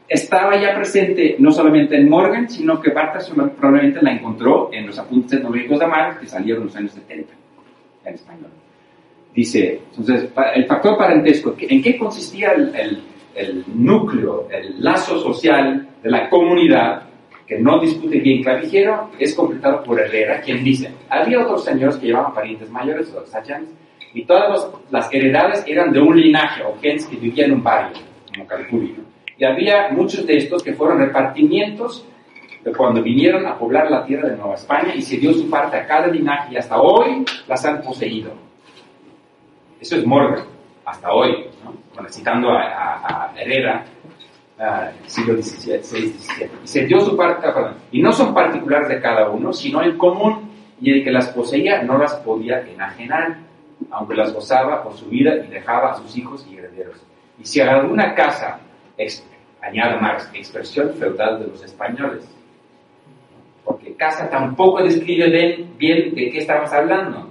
estaba ya presente no solamente en Morgan, sino que Barthes probablemente la encontró en los apuntes etnológicos de Marx, que salieron en los años 70, en español. Dice, entonces, el factor parentesco, ¿en qué consistía el núcleo, el lazo social de la comunidad, que no discute bien Clavijero? Es completado por Herrera, quien dice, había otros señores que llevaban parientes mayores, los sachanes, y todas las heredades eran de un linaje, o gente que vivía en un barrio, como Calpulli, ¿no? Y había muchos de estos que fueron repartimientos de cuando vinieron a poblar la tierra de Nueva España, y se dio su parte a cada linaje, y hasta hoy las han poseído. Eso es Morgan, hasta hoy, ¿no? Bueno, citando a Herrera, siglo XVI, XVII. Y se dio su parte, y no son particulares de cada uno, sino en común, y el que las poseía no las podía enajenar, aunque las gozaba por su vida y dejaba a sus hijos y herederos. Y si alguna casa, añade Marx, expresión feudal de los españoles, porque casa tampoco describe bien de qué estamos hablando.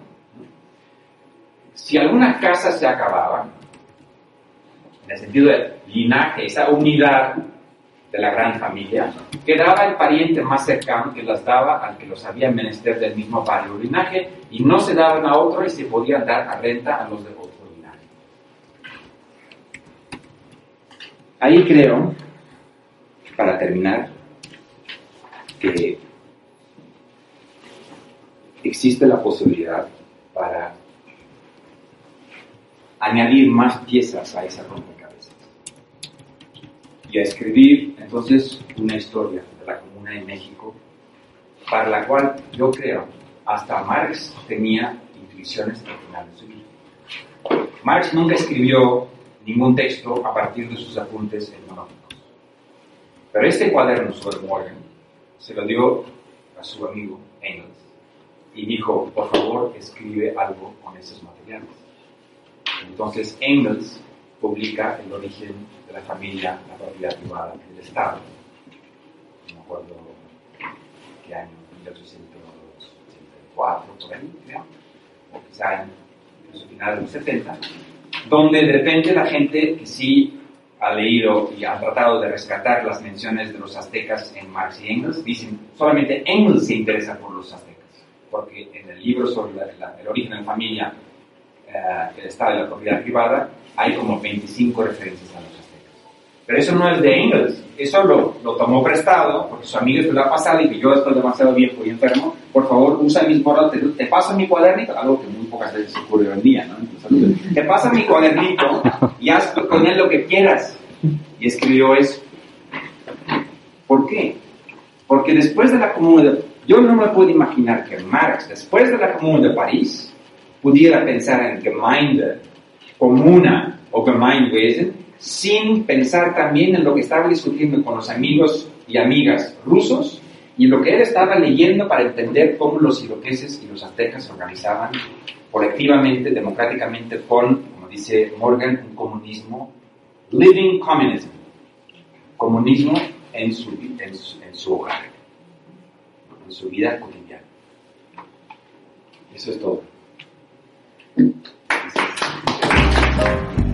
Si alguna casa se acababa, en el sentido de linaje, esa unidad de la gran familia, quedaba el pariente más cercano que las daba al que los había menester del mismo barrio o linaje, y no se daban a otro y se podían dar a renta a los de otro linaje. Ahí creo, para terminar, que existe la posibilidad para añadir más piezas a esa rompecabezas y a escribir entonces una historia de la Comuna en México, para la cual yo creo hasta Marx tenía intuiciones al final de su vida. Marx nunca escribió ningún texto a partir de sus apuntes etnológicos, pero este cuaderno sobre Morgan se lo dio a su amigo Engels y dijo, por favor, escribe algo con esos materiales. Entonces Engels publica El origen de la familia, la propiedad privada del Estado. No me acuerdo qué año, 1884, por ahí, creo, o quizá en los finales de los 70, donde de repente la gente que sí ha leído y ha tratado de rescatar las menciones de los aztecas en Marx y Engels, dicen, solamente Engels se interesa por los aztecas, porque en el libro sobre el origen de la familia, el Estado y la propiedad privada, hay como 25 referencias a los aztecas. Pero eso no es de Engels, eso lo tomó prestado, porque su amigo se lo ha pasado y que yo estoy demasiado viejo y enfermo, por favor usa mis borradores, te paso mi cuadernito, algo que muy pocas veces ocurre hoy en día, ¿no? Entonces, te paso mi cuadernito y haz con él lo que quieras. Y escribió eso. ¿Por qué? Porque después de la Comuna de... Yo no me puedo imaginar que Marx, después de la Comuna de París, pudiera pensar en Gemeinde, Comuna o Gemeinwesen, sin pensar también en lo que estaba discutiendo con los amigos y amigas rusos y en lo que él estaba leyendo para entender cómo los iroqueses y los aztecas se organizaban colectivamente, democráticamente, con, como dice Morgan, un comunismo, living communism, comunismo en su hogar, en su vida cotidiana. Eso es todo.